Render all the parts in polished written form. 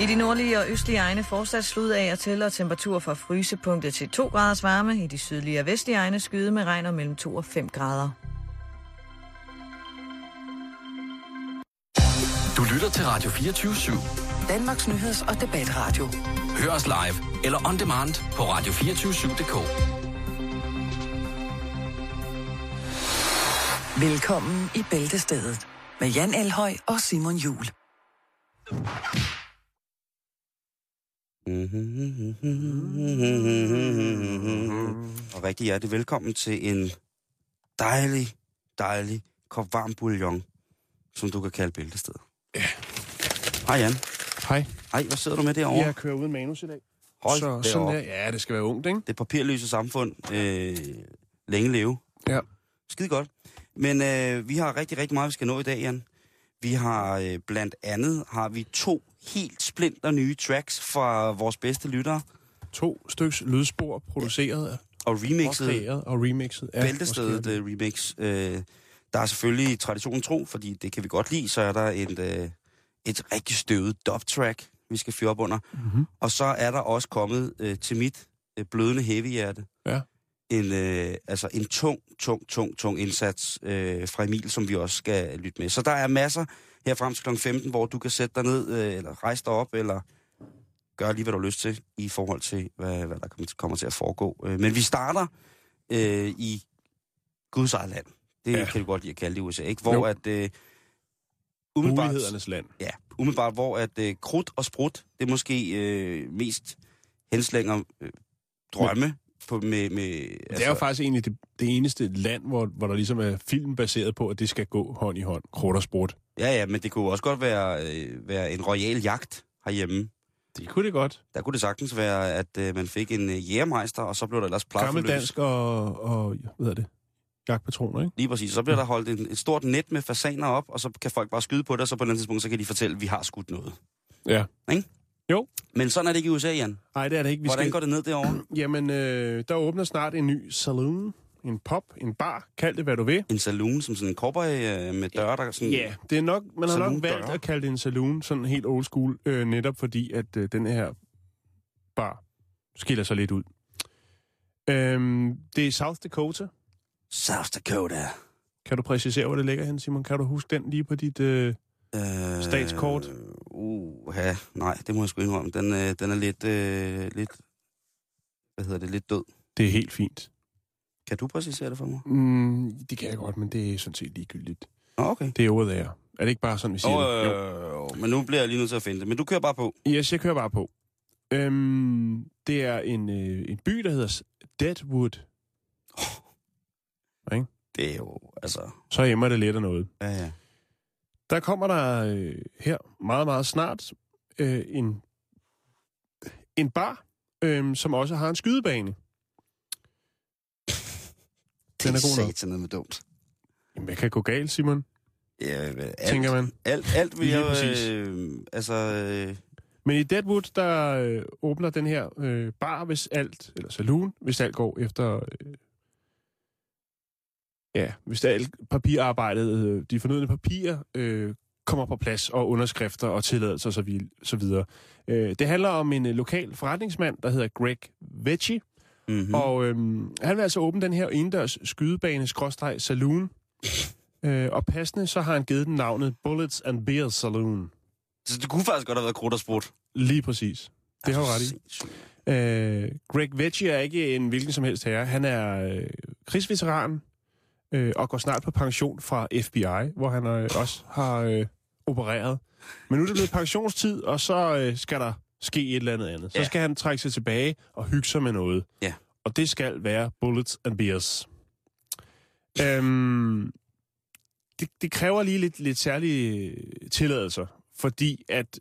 I de nordlige og østlige egne fortsat slud af og til, og temperatur fra frysepunktet til 2 graders varme. I de sydlige og vestlige egne skyde med regn og mellem 2 og 5 grader. Du lytter til Radio 24/7. Danmarks nyheds- og debatradio. Hør os live eller on demand på radio247.dk. Velkommen i Bæltestedet med Jan Elhøj og Simon Juhl. Og rigtig hjertelig velkommen til en dejlig kop varm bouillon, som du kan kalde Bæltestedet. Ja. Hej Jan. Hej. Hej, hvad sidder du med derovre? Jeg kører uden manus i dag. Hold så sådan der. Ja, det skal være ungt, ikke? Det papirløse samfund. Længe leve. Ja. Skide godt. Men vi har rigtig meget, vi skal nå i dag, Jan. Vi har blandt andet 2 helt splinter nye tracks fra vores bedste lyttere. 2 styks lydspor produceret og remixet. Ja, Bæltestedet remix. Der er selvfølgelig traditionen tro, fordi det kan vi godt lide. Så er der et rigtig støvet dub-track, vi skal fyre op under. Mm-hmm. Og så er der også kommet til mit blødende heavy-hjerte en tung indsats fra Emil, som vi også skal lytte med. Så der er masser her frem til kl. 15, hvor du kan sætte dig ned, eller rejse dig op, eller gøre lige, hvad du har lyst til, i forhold til, hvad der kommer til at foregå. Men vi starter i Guds eget land. Det kan du godt lide at kalde det i USA, ikke? Hvor at mulighedernes land. Ja, umiddelbart, hvor at krudt og sprut, det er måske mest henslænger drømme på med det er jo faktisk egentlig det eneste land, hvor der ligesom er film baseret på, at det skal gå hånd i hånd, krudt og sprut. Ja, men det kunne også godt være en royal jagt herhjemme. Det kunne det godt. Der kunne det sagtens være, at man fik en jægermeister, og så blev der ellers plaffer løs. Gammeldansk og hvad hedder det? Jagtpatroner, ikke? Lige præcis. Så bliver der holdt et stort net med fasaner op, og så kan folk bare skyde på det, og så på et andet tidspunkt, så kan de fortælle, at vi har skudt noget. Ja. Ikke? Jo. Men sådan er det ikke i USA, Jan. Nej, det er det ikke. Hvordan går det ned derovre? Jamen, der åbner snart en ny saloon, en pub, en bar, kald det hvad du vil. En saloon, som sådan en cowboy med døre, der sådan... Ja, det er nok, man har nok valgt at kalde det en saloon, sådan helt old school, netop fordi, at den her bar skiller sig lidt ud. Det er South Dakota. South Dakota. Kan du præcisere, hvor det ligger hen, Simon? Kan du huske den lige på dit statskort? Ja, nej, det må jeg sgu indrømme. Den er lidt, hvad hedder det, lidt død. Det er helt fint. Kan du præcisere det for mig? Det kan jeg godt, men det er sådan set ligegyldigt. Okay. Det er over there. Er det ikke bare sådan, vi siger det? Jo, men nu bliver jeg lige nødt til at finde det. Men du kører bare på. Yes, jeg kører bare på. Det er en by, der hedder Deadwood. Ikke? Det er jo, altså... Så emmer det lidt af noget. Ja. Der kommer der her meget snart en bar, som også har en skydebane. Det er satanet med dumt. Jamen, hvad kan gå galt, Simon? Ja, tænker man. Alt vil jeg... Men i Deadwood, der åbner den her bar, hvis alt, eller saloon, hvis alt går efter... hvis alt papirarbejdet, de fornødne papirer, kommer på plads, og underskrifter og tilladelser og så videre. Det handler om en lokal forretningsmand, der hedder Greg Vecchi, og han vil altså åbne den her indendørs skydebane-saloon, og passende så har han givet den navnet Bullets and Beer Saloon. Så det kunne faktisk godt have været krudt og sprut. Lige præcis. Det har du ret i. Greg Vecchi er ikke en hvilken som helst herre. Han er krigsveteran, og går snart på pension fra FBI, hvor han også har opereret. Men nu er det blevet pensionstid, og så skal der ske et eller andet. Så skal han trække sig tilbage og hygge sig med noget. Ja. Og det skal være Bullets and Beers. Det kræver lige lidt særlige tilladelser, fordi at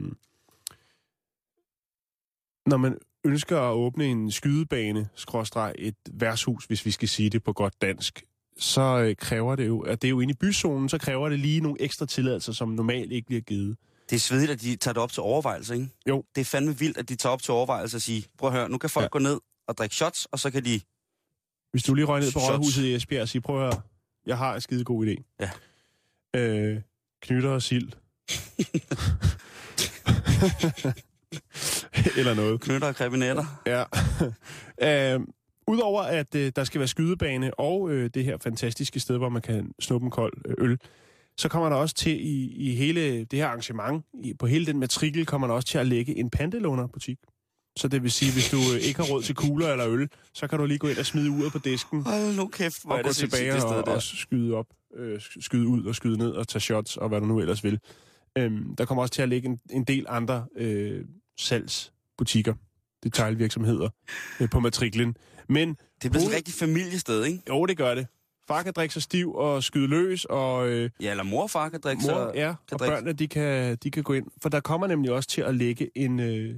når man ønsker at åbne en skydebane, et værtshus, hvis vi skal sige det på godt dansk, så kræver det jo, at det er jo inde i byzonen, så kræver det lige nogle ekstra tilladelser, som normalt ikke bliver givet. Det er svedigt, at de tager det op til overvejelse, ikke? Jo. Det er fandme vildt, at de tager op til overvejelse og siger, prøv at høre, nu kan folk gå ned og drikke shots, og så kan de... Hvis du lige røg ned på Rådhuset i Esbjerg og siger, prøv at høre, jeg har en skide god idé. Ja. Knytter og sild. Eller noget. Knytter og krebinetter. Ja. Udover at der skal være skydebane og det her fantastiske sted, hvor man kan snuppe en kold øl, så kommer der også til i hele det her arrangement, på hele den matrikel, kommer der også til at lægge en pantelånerbutik. Så det vil sige, hvis du ikke har råd til kugler eller øl, så kan du lige gå ind og smide uret på disken. Hold nu kæft, hvor og gå tilbage og skyde op, skyde ud og skyde ned og tage shots og hvad du nu ellers vil. Der kommer også til at ligge en del andre salgsbutikker, detailvirksomheder på matriklen. Men det bliver sådan et rigtig familiested, ikke? Jo, det gør det. Far kan drikke sig stiv og skyde løs, og... ja, eller mor og far kan drikke sig... Ja, og børnene, de kan gå ind. For der kommer nemlig også til at lægge en...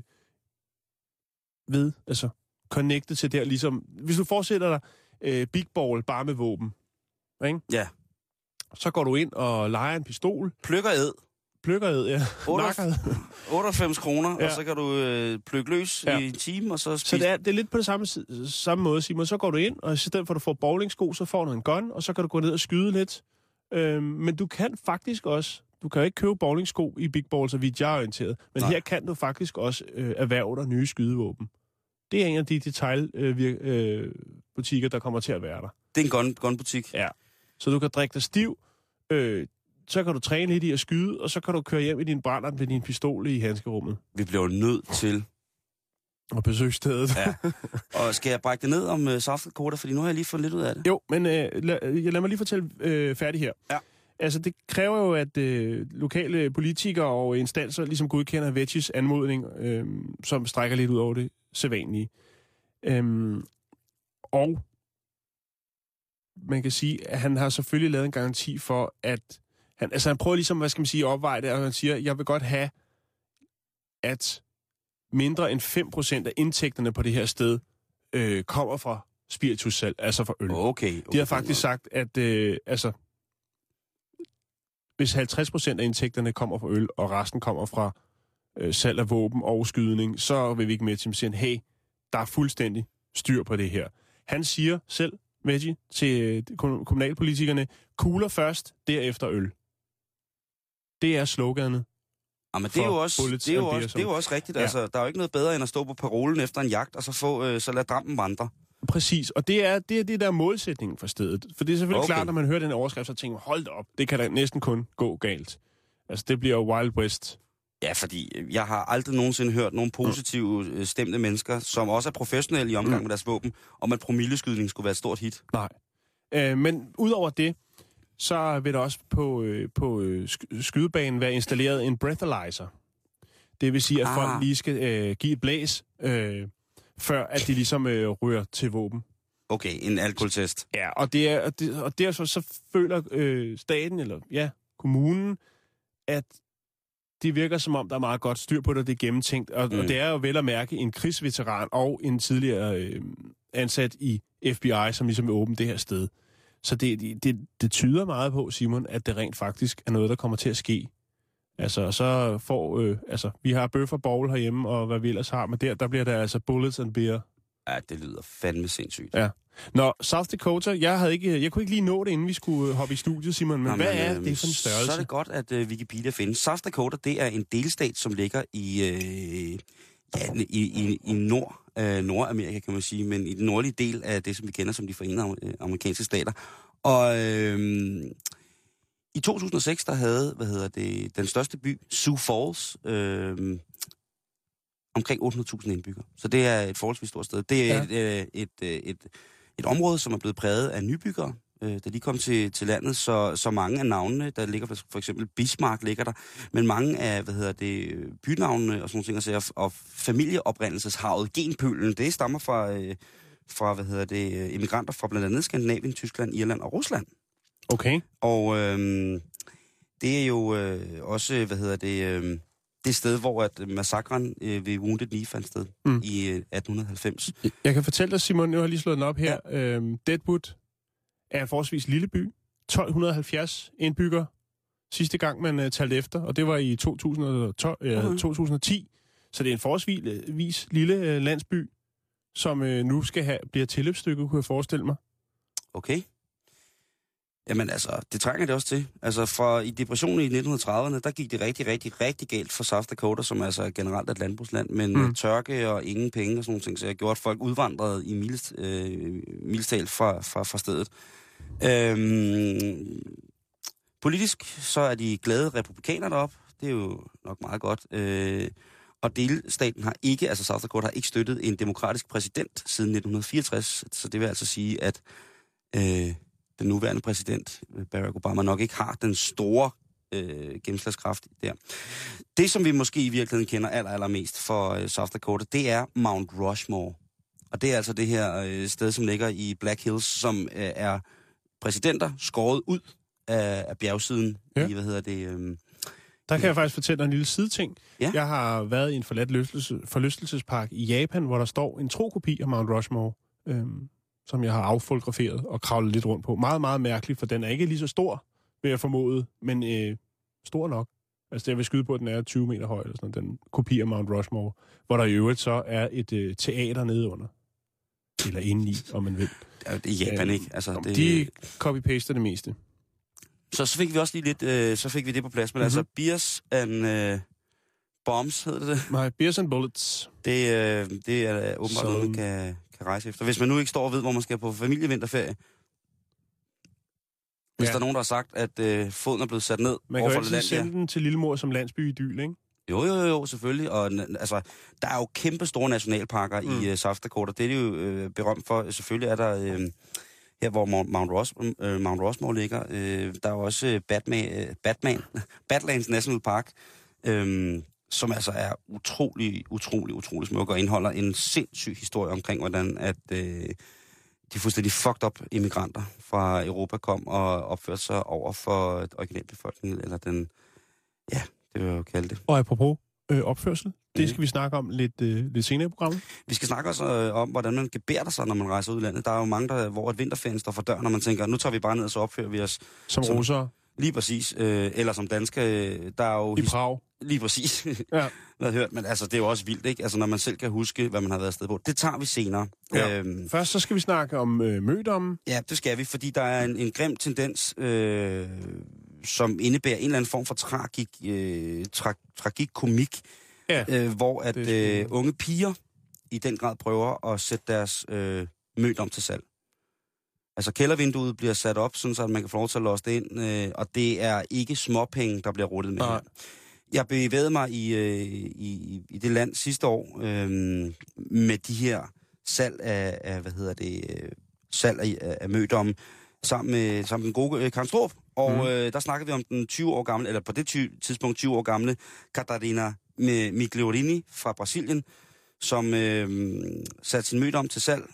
connectet til der, ligesom... Hvis du forestiller dig Big Ball bare med våben, ikke? Ja. Så går du ind og leger en pistol. Plukker ed, ja. 98 kroner, ja. Og så kan du plukke løs i en time, og så spise. Så det er lidt på det samme måde, Simon. Så går du ind, og i stedet for at du får bowlingsko, så får du en gun, og så kan du gå ned og skyde lidt. Men du kan faktisk også... Du kan jo ikke købe bowlingsko i Big Ball, så vidt jeg er orienteret. Men Nej. Her kan du faktisk også erhverve dig nye skydevåben. Det er en af de detailbutikker, der kommer til at være der. Det er en gunbutik. Ja. Så du kan drikke dig stiv, så kan du træne lidt i at skyde, og så kan du køre hjem i din brændert med din pistol i handskerummet. Vi bliver nødt til og besøge stedet. Ja. Og skal jeg brække det ned om South Dakota, fordi nu har jeg lige fået lidt ud af det. Jo, men lad mig lige fortælle færdig her. Ja. Altså, det kræver jo, at lokale politikere og instanser ligesom godkender Veggies anmodning, som strækker lidt ud over det sædvanlige. Og man kan sige, at han har selvfølgelig lavet en garanti for, at han prøver ligesom, hvad skal man sige, at opveje det, og han siger, jeg vil godt have, at mindre end 5% af indtægterne på det her sted kommer fra spiritussalg, altså fra øl. Okay. De har faktisk sagt, at hvis 50% af indtægterne kommer fra øl, og resten kommer fra salg af våben og skydning, så vil vi ikke med til at sige, hey, der er fuldstændig styr på det her. Han siger selv, Veggie, til kommunalpolitikerne, kugler først, derefter øl. Det er sloganet. Jamen, det er jo også rigtigt. Ja. Altså, der er jo ikke noget bedre, end at stå på parolen efter en jagt, og så lade dampen vandre. Præcis, og det er det der målsætningen for stedet. For det er selvfølgelig klart, når man hører den overskrift, så tænker man, hold da op, det kan da næsten kun gå galt. Altså, det bliver jo Wild West. Ja, fordi jeg har aldrig nogensinde hørt nogle positive stemte mennesker, som også er professionelle i omgang med deres våben, om at promilleskydning skulle være et stort hit. Nej. Men udover det, så vil der også på skydebanen være installeret en breathalyzer. Det vil sige, at folk lige skal give et blæs, før at de ligesom ryger til våben. Okay, en alkoholtest. Ja, og så føler staten, eller kommunen, at det virker som om, der er meget godt styr på det, det er gennemtænkt. Og det er jo vel at mærke en krigsveteran og en tidligere ansat i FBI, som ligesom vil åbne det her sted. Så det tyder meget på, Simon, at det rent faktisk er noget, der kommer til at ske. Altså, så får... vi har bøf og bowl herhjemme, og hvad vi ellers har, men der bliver der altså bullets and beer. Ja, det lyder fandme sindssygt. Ja. Nå, South Dakota, jeg kunne ikke lige nå det, inden vi skulle hoppe i studiet, Simon, men hvad er det for en størrelse? Så er det godt, at Wikipedia findes. South Dakota, det er en delstat, som ligger i Nordamerika, kan man sige, men i den nordlige del af det, som vi kender som de forenede amerikanske stater. Og i 2006, der havde, den største by, Sioux Falls, omkring 800.000 indbyggere. Så det er et forholdsvis stort sted. Det er et område, som er blevet præget af nybyggere, da de kom til landet, så mange af navnene, der ligger for eksempel Bismarck ligger der, men mange af, bynavnene og sådan nogle ting, og familieoprindelseshavet, genpølen, det stammer fra immigranter fra blandt andet Skandinavien, Tyskland, Irland og Rusland. Okay. Og det er jo også, det sted, hvor at massakren ved Wounded Knee fandt sted i 1890. Jeg kan fortælle dig, Simon, nu har jeg lige slået den op her. Ja. Deadwood er en forholdsvis lille by. 1270 indbyggere sidste gang, man talte efter, og det var i 2010. Så det er en forholdsvis lille landsby, som nu bliver tilløbsstykke, kunne jeg forestille mig. Okay. Jamen altså, det trænger det også til. Altså i depressionen i 1930'erne, der gik det rigtig galt for South Dakota, som altså er generelt et landbrugsland, men tørke og ingen penge og sådan nogle ting, så jeg gjorde, at folk udvandrede i mildestal fra stedet. Politisk så er de glade republikanere deroppe. Det er jo nok meget godt. Og delstaten har ikke, altså South Dakota har ikke støttet en demokratisk præsident siden 1964. Så det vil altså sige, at den nuværende præsident, Barack Obama, nok ikke har den store gennemslagskraft der. Det, som vi måske i virkeligheden kender allermest for South Dakota, det er Mount Rushmore. Og det er altså det her sted, som ligger i Black Hills, som er præsidenter skåret ud af bjergsiden i, Der kan jeg faktisk fortælle en lille sideting. Ja. Jeg har været i en forlystelsespark i Japan, hvor der står en trokopi af Mount Rushmore, som jeg har affotograferet og kravlet lidt rundt på. Meget, meget mærkeligt, for den er ikke lige så stor, vil jeg formode, men stor nok. Altså, jeg vil skyde på, at den er 20 meter høj, eller sådan den kopi af Mount Rushmore, hvor der i øvrigt så er et teater nede under. Eller indeni, om man vil. Det er Japan, ikke? Altså, de copy-paster det meste. Så fik vi også lige lidt, så fik vi det på plads. Men altså, Beers and Bombs, hedder det? Nej, Beers and Bullets. Det er åbenbart noget, man kan rejse efter. Hvis man nu ikke står og ved, hvor man skal på familievinterferie. Hvis der er nogen, der har sagt, at foden er blevet sat ned. Man kan jo altid sende den til Lillemor som landsby-idyl, ikke? Jo, selvfølgelig. Og altså, der er jo kæmpe store nationalparker i South Dakota. Det er det jo berømt for. Selvfølgelig er der her, hvor Mount Rushmore ligger. Der er jo også Badlands National Park, som altså er utrolig smuk og indeholder en sindssyg historie omkring, hvordan at de fuldstændig fucked up immigranter fra Europa kom og opførte sig over for originalbefolkningen, eller den, ja, det vil jeg jo kalde det. Og apropos opførsel, det skal vi snakke om lidt senere i programmet. Vi skal snakke også om, hvordan man gebærder sig, når man rejser ud i landet. Der er jo mange, hvor et vinterferien står for døren, når man tænker, nu tager vi bare ned, og så opfører vi os. Som russere. Lige præcis. Eller som danske. Der er jo i Prag. Lige præcis. Ja. Hvad hørt, men altså, det er jo også vildt, ikke? Altså, når man selv kan huske, hvad man har været afsted på. Det tager vi senere. Ja. Først så skal vi snakke om mødommen. Ja, det skal vi, fordi der er en grim tendens, som indebærer en eller anden form for tragikkomik, hvor at unge piger i den grad prøver at sætte deres mødom til salg. Altså kældervinduet bliver sat op, sådan så man kan få lov til at låse det ind, og det er ikke småpenge, der bliver ruttet med her. Jeg bevægede mig i det land sidste år med de her salg af salg af mødomme sammen med den gode Karen Straarup. Og der snakkede vi om den 20 år gamle, eller på det tidspunkt 20 år gamle, Catarina Migliorini fra Brasilien, som satte sin mødom til salg.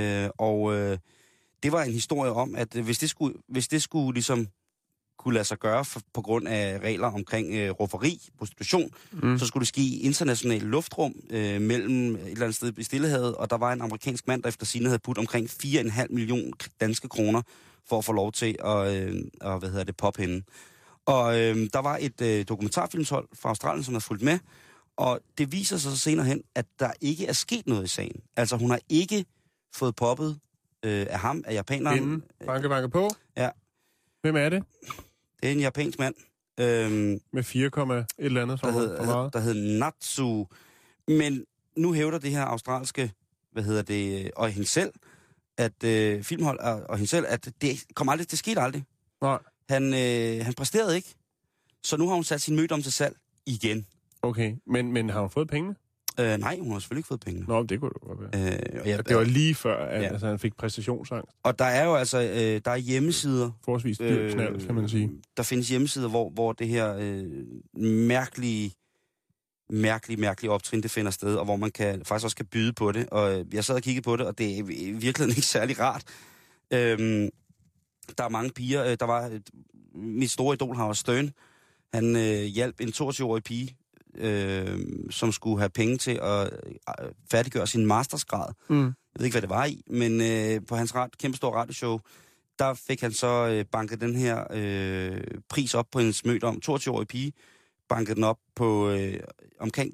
Det var en historie om, at hvis det skulle ligesom kunne lade sig gøre på grund af regler omkring rufferi, prostitution, så skulle det ske i international luftrum mellem et eller andet sted i Stillehavet, og der var en amerikansk mand, der efter sigende havde putt omkring 4,5 millioner danske kroner for at få lov til at poppe hende. Og der var et dokumentarfilmshold fra Australien, som har fulgt med, og det viser sig så senere hen, at der ikke er sket noget i sagen. Altså hun har ikke fået poppet af ham, af japaneren. Banke på. Ja. Hvem er det? Det er en japansk mand. Med 4, et eller andet for meget. Der hedder Natsu. Men nu hævder det her australske, og hende selv, at filmhold og hende selv, at det skete aldrig. Nej. Han præsterede ikke. Så nu har hun sat sin mødom til salg igen. Okay, men har hun fået pengene? Nej, hun har selvfølgelig ikke fået pengene. Nå, det kunne det godt være. Det var lige før, at han fik præstationsangst. Og der er jo altså der er hjemmesider. Forholdsvis dyr knald, kan man sige. Der findes hjemmesider, hvor det her mærkelige optrin, det finder sted, og hvor man faktisk også kan byde på det. Og jeg sad og kiggede på det, og det er i virkeligheden ikke særlig rart. Der er mange piger. Der var mit store idol, Howard Stern. Han hjalp en 22-årig pige, som skulle have penge til at færdiggøre sin mastersgrad. Jeg ved ikke, hvad det var i, men på hans kæmpestore radioshow, der fik han så banket den her pris op på en mødom. 22-årig pige bankede den op på omkring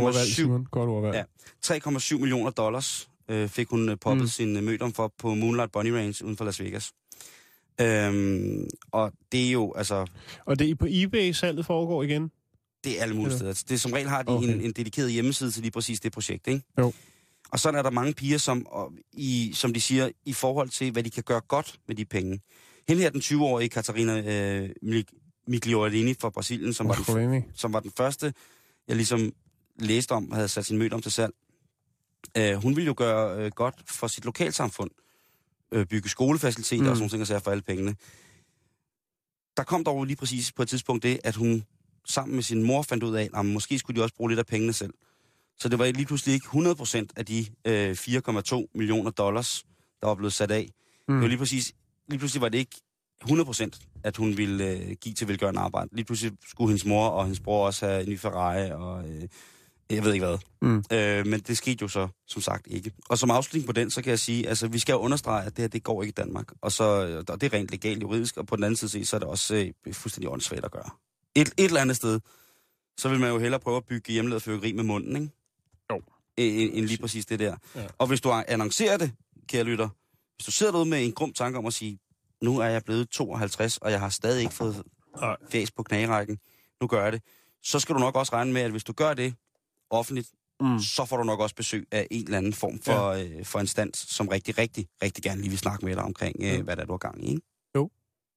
3,7 millioner dollars fik hun poppet sin mødom for på Moonlight Bunny Ranch uden for Las Vegas. Og det er jo, altså... Og det er på eBay, salget foregår igen? Det er alle mulige steder. Det som regel har de en dedikeret hjemmeside til lige præcis det projekt, ikke? Jo. Og sådan er der mange piger, som de siger, i forhold til, hvad de kan gøre godt med de penge. Hende her, den 20-årige Catarina Migliorini fra Brasilien, som var den første, jeg ligesom læste om, havde sat sin møde om til salg. Hun ville jo gøre godt for sit lokalsamfund. Bygge skolefaciliteter og sådan nogle ting, for alle pengene. Der kom dog lige præcis på et tidspunkt det, at hun sammen med sin mor fandt ud af, at måske skulle de også bruge lidt af pengene selv. Så det var lige pludselig ikke 100% af de $4,2 millioner, der var blevet sat af. Det var lige pludselig var det ikke 100%, at hun ville give til velgørende arbejde. Lige pludselig skulle hendes mor og hendes bror også have en ny Ferrari, og jeg ved ikke hvad. Men det skete jo så, som sagt, ikke. Og som afslutning på den, så kan jeg sige, altså vi skal jo understrege, at det her, det går ikke i Danmark. Og det er rent legalt juridisk, og på den anden side, så er det også fuldstændig åndssvagt at gøre. Et eller andet sted, så vil man jo hellere prøve at bygge hjemmelavet fyrværkeri med munden, ikke? Jo. End lige præcis det der. Ja. Og hvis du annoncerer det, kære lytter, hvis du sidder derude med en grum tanke om at sige, nu er jeg blevet 52, og jeg har stadig ikke fået fæs på knagerækken, nu gør jeg det, så skal du nok også regne med, at hvis du gør det offentligt, så får du nok også besøg af en eller anden form for instans, som rigtig, rigtig, rigtig gerne lige vil snakke med dig omkring, hvad der er, du har gang i, ikke? Jo.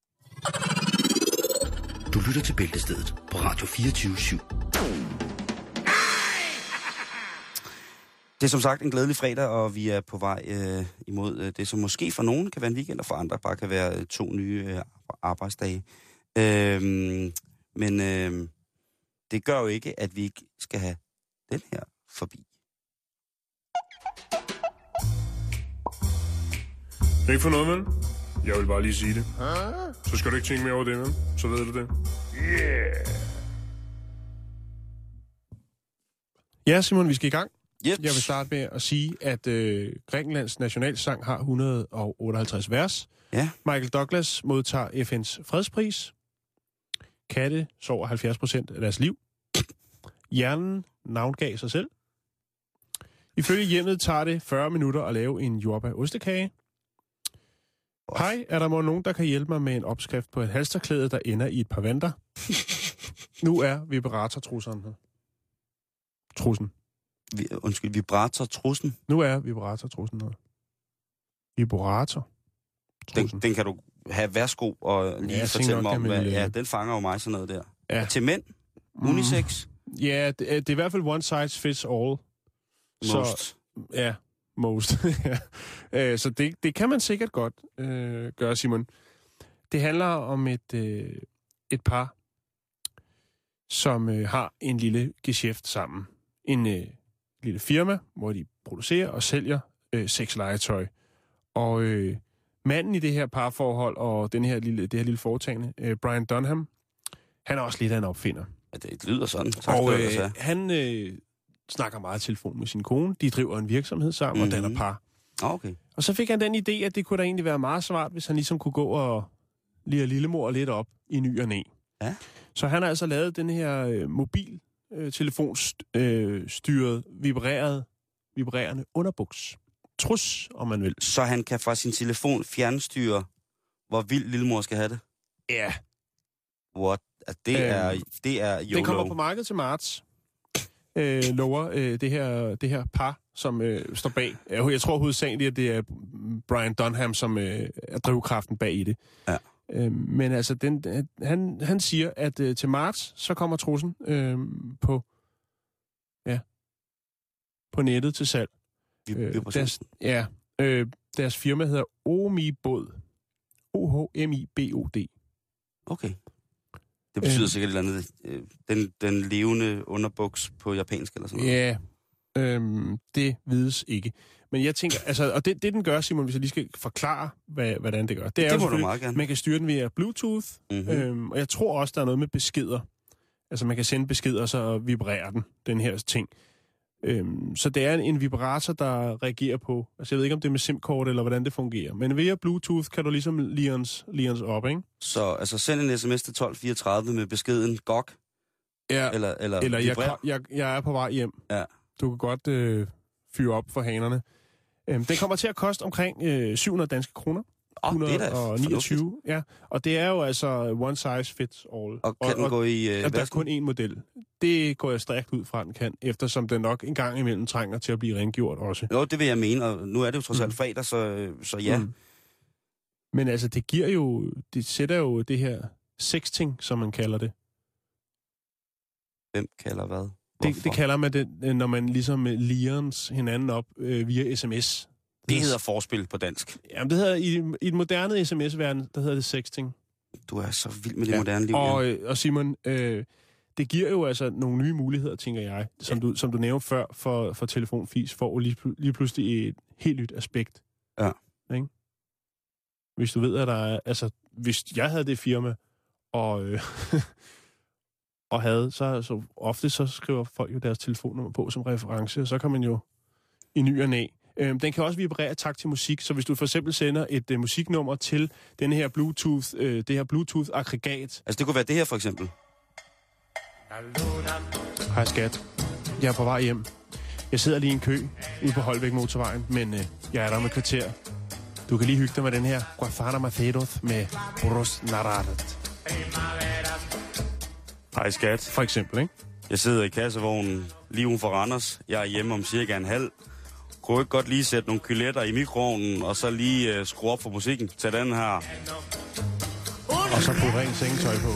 Du lytter til Bæltestedet på Radio 24/7. Det er som sagt en glædelig fredag, og vi er på vej imod det, som måske for nogen kan være en weekend, og for andre bare kan være 2 nye arbejdsdage. Men det gør jo ikke, at vi ikke skal have den her forbi. Ikke for noget, vel? Jeg vil bare lige sige det. Så skal du ikke tænke mere over det, vel? Så ved du det. Yeah! Ja, Simon, vi skal i gang. Yep. Jeg vil starte med at sige, at Grækenlands nationalsang har 158 vers. Ja. Michael Douglas modtager FN's fredspris. Katte sover 70% af deres liv. Hjernen navngav sig selv. Ifølge hjemmet tager det 40 minutter at lave en jordbær-ostekage. Hej, er der nogen, der kan hjælpe mig med en opskrift på et halsterklæde, der ender i et par vanter? Nu er vibratortrusseren her. Trussen. Vibratortrussen? Nu er vibratortrussen her. Vibrator. Den kan du have værsgo og lige fortælle mig om, hvad... den fanger jo mig sådan noget der. Ja. Til mænd? Unisex? Ja, det er i hvert fald one size fits all. Most. Ja, most. Så det kan man sikkert godt gøre, Simon. Det handler om et par, som har en lille geschæft sammen. En lille firma, hvor de producerer og sælger sexlegetøj. Og manden i det her parforhold og det her lille foretagende, Brian Dunham, han er også lidt af en opfinder. Ja, det lyder sådan. Og han snakker meget i telefon med sin kone. De driver en virksomhed sammen og danner par. Okay. Og så fik han den idé, at det kunne da egentlig være meget smart, hvis han ligesom kunne gå og lire lillemor lidt op i ny og næ. Ja. Så han har altså lavet den her mobiltelefonstyret, vibrerende underbuks. Trus, om man vil. Så han kan fra sin telefon fjernstyre, hvor vild lillemor skal have det? Ja. What? Det er YOLO. Det kommer på markedet til marts. Lover det her par, som står bag. Jeg tror hovedsageligt, at det er Brian Dunham, som er drivkraften bag i det. Ja. Men altså, han siger, at til marts, så kommer trussen på nettet til salg. Deres firma hedder Omibod. OHMIBOD. Okay. Det betyder sikkert et eller andet. Den levende underbuks på japansk eller sådan noget. Ja, det vides ikke. Men jeg tænker, altså, og det den gør, Simon, hvis jeg lige skal forklare, hvordan det gør. Det er det jo må du meget gerne. Man kan styre den via Bluetooth, og jeg tror også, der er noget med beskeder. Altså, man kan sende beskeder, og så vibrerer den her ting. Så det er en vibrator, der reagerer på... Altså, jeg ved ikke, om det er med SIM-kort, eller hvordan det fungerer. Men via Bluetooth kan du ligesom lians op, ikke? Så altså, send en sms til 1234 med beskeden GOG. Ja, eller jeg er på vej hjem. Ja. Du kan godt fyre op for hanerne. Den kommer til at koste omkring 700 danske kroner. 129. Ja, og det er jo altså one size fits all. Og kan den gå i... der er kun én model. Det går jeg stærkt ud fra, den kan, eftersom den nok en gang imellem trænger til at blive rengjort også. Jo, det vil jeg mene, og nu er det jo trods alt fredag, så ja. Men altså, det sætter jo det her sexting, som man kalder det. Hvem kalder hvad? Det kalder man det, når man ligesom lions hinanden op via sms. Det hedder forspil på dansk. Jamen, det hedder i den moderne sms-verden, der hedder det sexting. Du er så vild med det moderne liv. Og Simon, det giver jo altså nogle nye muligheder, tænker jeg, som du nævnte før for telefonfis, for lige pludselig et helt nyt aspekt. Ja. Ikke? Hvis du ved, at der er... Altså, hvis jeg havde det firma, og havde, så ofte så skriver folk jo deres telefonnummer på som reference, og så kan man jo i ny og næ. Den kan også vibrere takt til musik, så hvis du for eksempel sender et musiknummer til denne her det her Bluetooth-aggregat... Altså det kunne være det her for eksempel. Hej skat, jeg er på vej hjem. Jeg sidder lige i en kø ude på Holbæk Motorvejen, men jeg er der med kvarter. Du kan lige hygge dig med den her Guafana Macedos med Boros Naradet. Hej skat. For eksempel, ikke? Jeg sidder i kassevognen lige uden for Randers. Jeg er hjemme om cirka en halv. Kunne ikke godt lige sætte nogle kyletter i mikroovnen, og så lige skrue op for musikken til den her. Og så putte rent sengetøj på.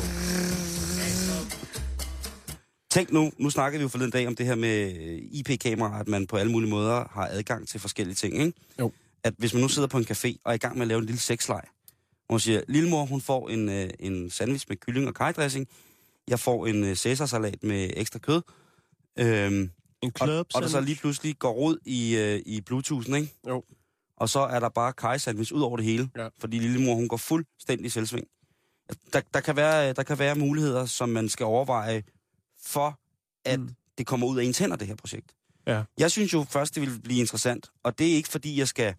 Tænk nu snakker vi jo forleden dag om det her med IP-kamera, at man på alle mulige måder har adgang til forskellige ting, ikke? Jo. At hvis man nu sidder på en café og er i gang med at lave en lille sexleg, hvor man siger, lillemor, hun får en sandwich med kylling og kajdressing, jeg får en cæsarsalat med ekstra kød, og der så lige pludselig går rod i Bluetoothen, ikke? Jo. Og så er der bare kaj-sandwich ud over det hele, fordi lillemor, hun går fuldstændig selvsving. Der kan være muligheder, som man skal overveje, for at det kommer ud af ens hænder, det her projekt. Ja. Jeg synes jo først, det vil blive interessant, og det er ikke fordi, jeg skal,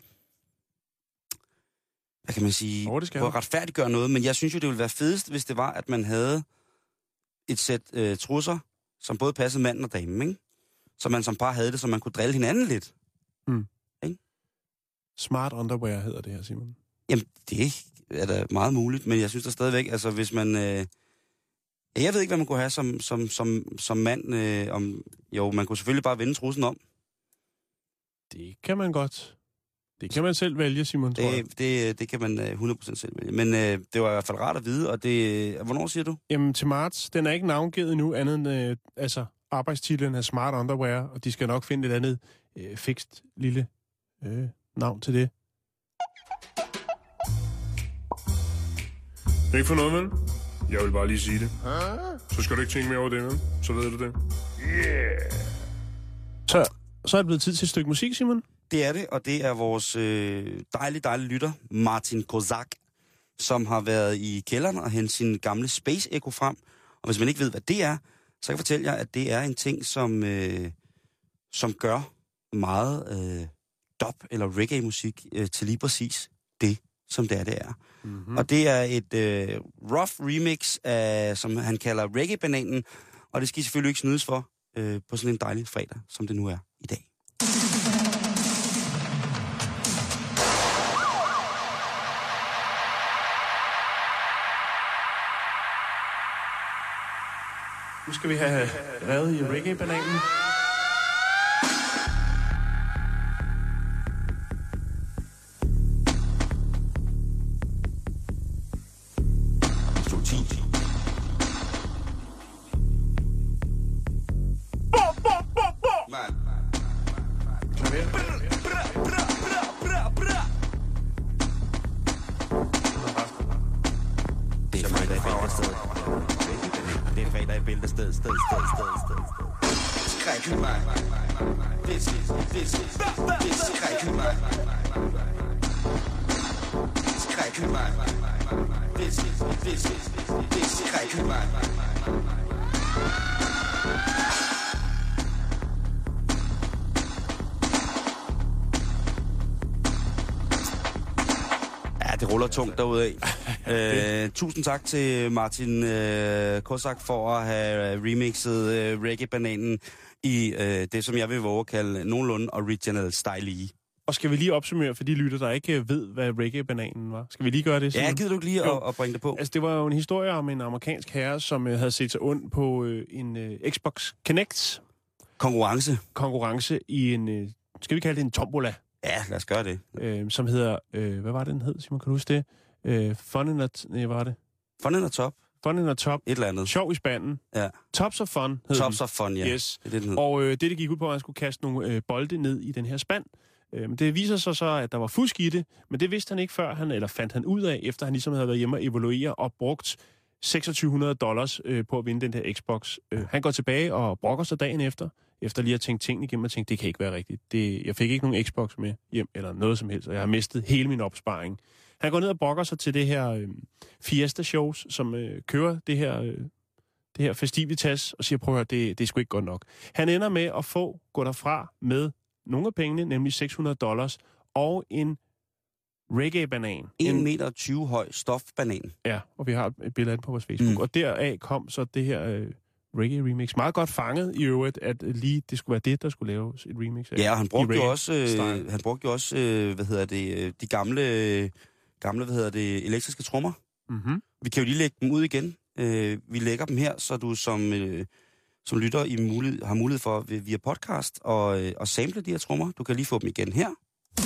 hvad kan man sige, på at retfærdiggøre noget, men jeg synes jo, det ville være fedest, hvis det var, at man havde et sæt trusser, som både passede manden og damen, ikke? Så man som par havde det, så man kunne drille hinanden lidt. Ikke? Smart underwear hedder det her, Simon. Jamen, det er da meget muligt, men jeg synes da stadigvæk, altså hvis man... jeg ved ikke, hvad man kunne have som mand. Man kunne selvfølgelig bare vende trussen om. Det kan man godt. Det kan man selv vælge, Simon, tror jeg. Det kan man 100% selv vælge. Men det var i hvert fald rart at vide, og det... Hvornår siger du? Jamen, til marts. Den er ikke navngivet endnu, andet end arbejdstitlen er Smart Underwear, og de skal nok finde et andet fikst lille navn til det. Ikke for noget, vel? Jeg vil bare lige sige det. Så skal du ikke tænke mere over det, vel? Så ved du det. Yeah! Så er det blevet tid til et stykke musik, Simon. Det er det, og det er vores dejlige lytter, Martin Kozak, som har været i kælderen og hentet sin gamle Space Echo frem. Og hvis man ikke ved, hvad det er, så kan jeg fortælle jer, at det er en ting, som gør meget dub- eller reggae-musik til lige præcis det, som det er. Mm-hmm. Og det er et rough remix af, som han kalder reggae-bananen, og det skal I selvfølgelig ikke snydes for på sådan en dejlig fredag, som det nu er i dag. Nu skal vi have revet i reggae-bananen. Det ruller tungt derudad. Tusind tak til Martin Kozak for at have remixet reggae-bananen i det, som jeg vil våge at kalde nogenlunde original style. Og skal vi lige opsummere for de lytter, der ikke ved, hvad reggae-bananen var? Skal vi lige gøre det? Ja, gider du ikke lige at bringe det på? Altså, det var jo en historie om en amerikansk herre, som havde set sig ond på en Xbox Kinect. Konkurrence i en, skal vi kalde det en tombola? Ja, lad os gøre det. Som hedder, hvad var det, den hed, Simon? Kan du huske det? Fun in a Top. Fun in a Top. Et eller andet. Sjov i spanden. Ja. Tops of Fun hed Tops of Fun, ja. Yes. Det er det, den hed. Og det gik ud på, at han skulle kaste nogle bolde ned i den her spand. Men det viser sig så, at der var fusk i det, men det vidste han ikke før, eller fandt han ud af, efter han ligesom havde været hjemme og evaluere og brugt $2,600 på at vinde den her Xbox. Han går tilbage og brokker sig dagen efter lige at have tænkt tingene igennem og tænkt, det kan ikke være rigtigt. Jeg fik ikke nogen Xbox med hjem, eller noget som helst, og jeg har mistet hele min opsparing. Han går ned og brokker sig til det her Fiesta-shows, som kører det her festivitas, og siger, prøv at høre, det er sgu ikke godt nok. Han ender med at gå derfra med nogle af pengene, nemlig $600, og en reggae-banan. 1,20 meter høj stofbanan. Ja, og vi har et billede af den på vores Facebook. Og deraf kom så det her reggae-remix. Meget godt fanget i øvrigt, at lige det skulle være det, der skulle laves et remix af. Ja, og han brugte jo også, de gamle, elektriske trommer. Mm-hmm. Vi kan jo lige lægge dem ud igen. Vi lægger dem her, så du som lytter har mulighed for via podcast og sample de her trommer. Du kan lige få dem igen her.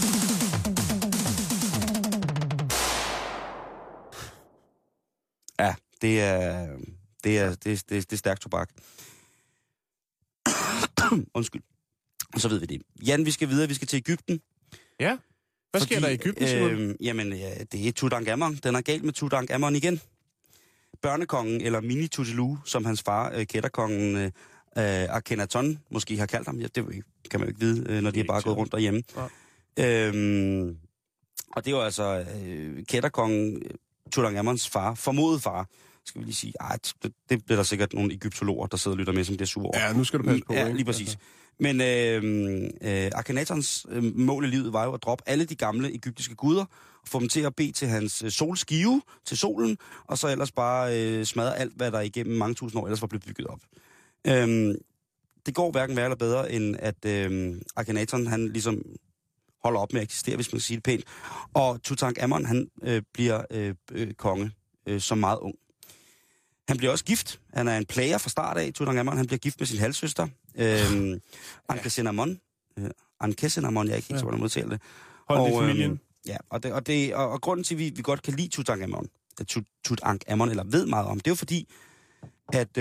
Ja, det er stærkt tobak. Undskyld. Og så ved vi det. Jan, vi skal videre. Vi skal til Egypten. Ja. Hvad sker der i Egypten, Simon? Det er Tutankhamon. Den er galt med Tutankhamon igen. Børnekongen, eller Mini-Tutelu, som hans far, kætterkongen Akhenaton, måske har kaldt ham. Ja, det kan man jo ikke vide, når de er bare gået rundt derhjemme. Ja. Og det var altså kætterkongen, Tutankhamons far, formodet far, skal vi lige sige. Det bliver der sikkert nogle egyptologer, der sidder og lytter med, som bliver sure over. Ja, nu skal du passe på. Ja, lige præcis. Altså. Men Akhenatons mål i livet var jo at droppe alle de gamle egyptiske guder, og få dem til at bede til hans solskive, til solen, og så ellers bare smadre alt, hvad der igennem mange tusind år ellers var blevet bygget op. Det går hverken værre eller bedre, end at Akhenaton, han ligesom holder op med at eksistere, hvis man kan sige det pænt. Og Tutankhamon, han bliver konge som meget ung. Han bliver også gift. Han er en plager fra start af, Tutankhamon. Han bliver gift med sin halvsøster, Ankhesenamun. Ankhesenamun, jeg er ikke helt så, hvordan man udtaler det. Hold det familien. Ja, og grunden til, at vi godt kan lide Tutankhamon, eller ved meget om, det er jo fordi, at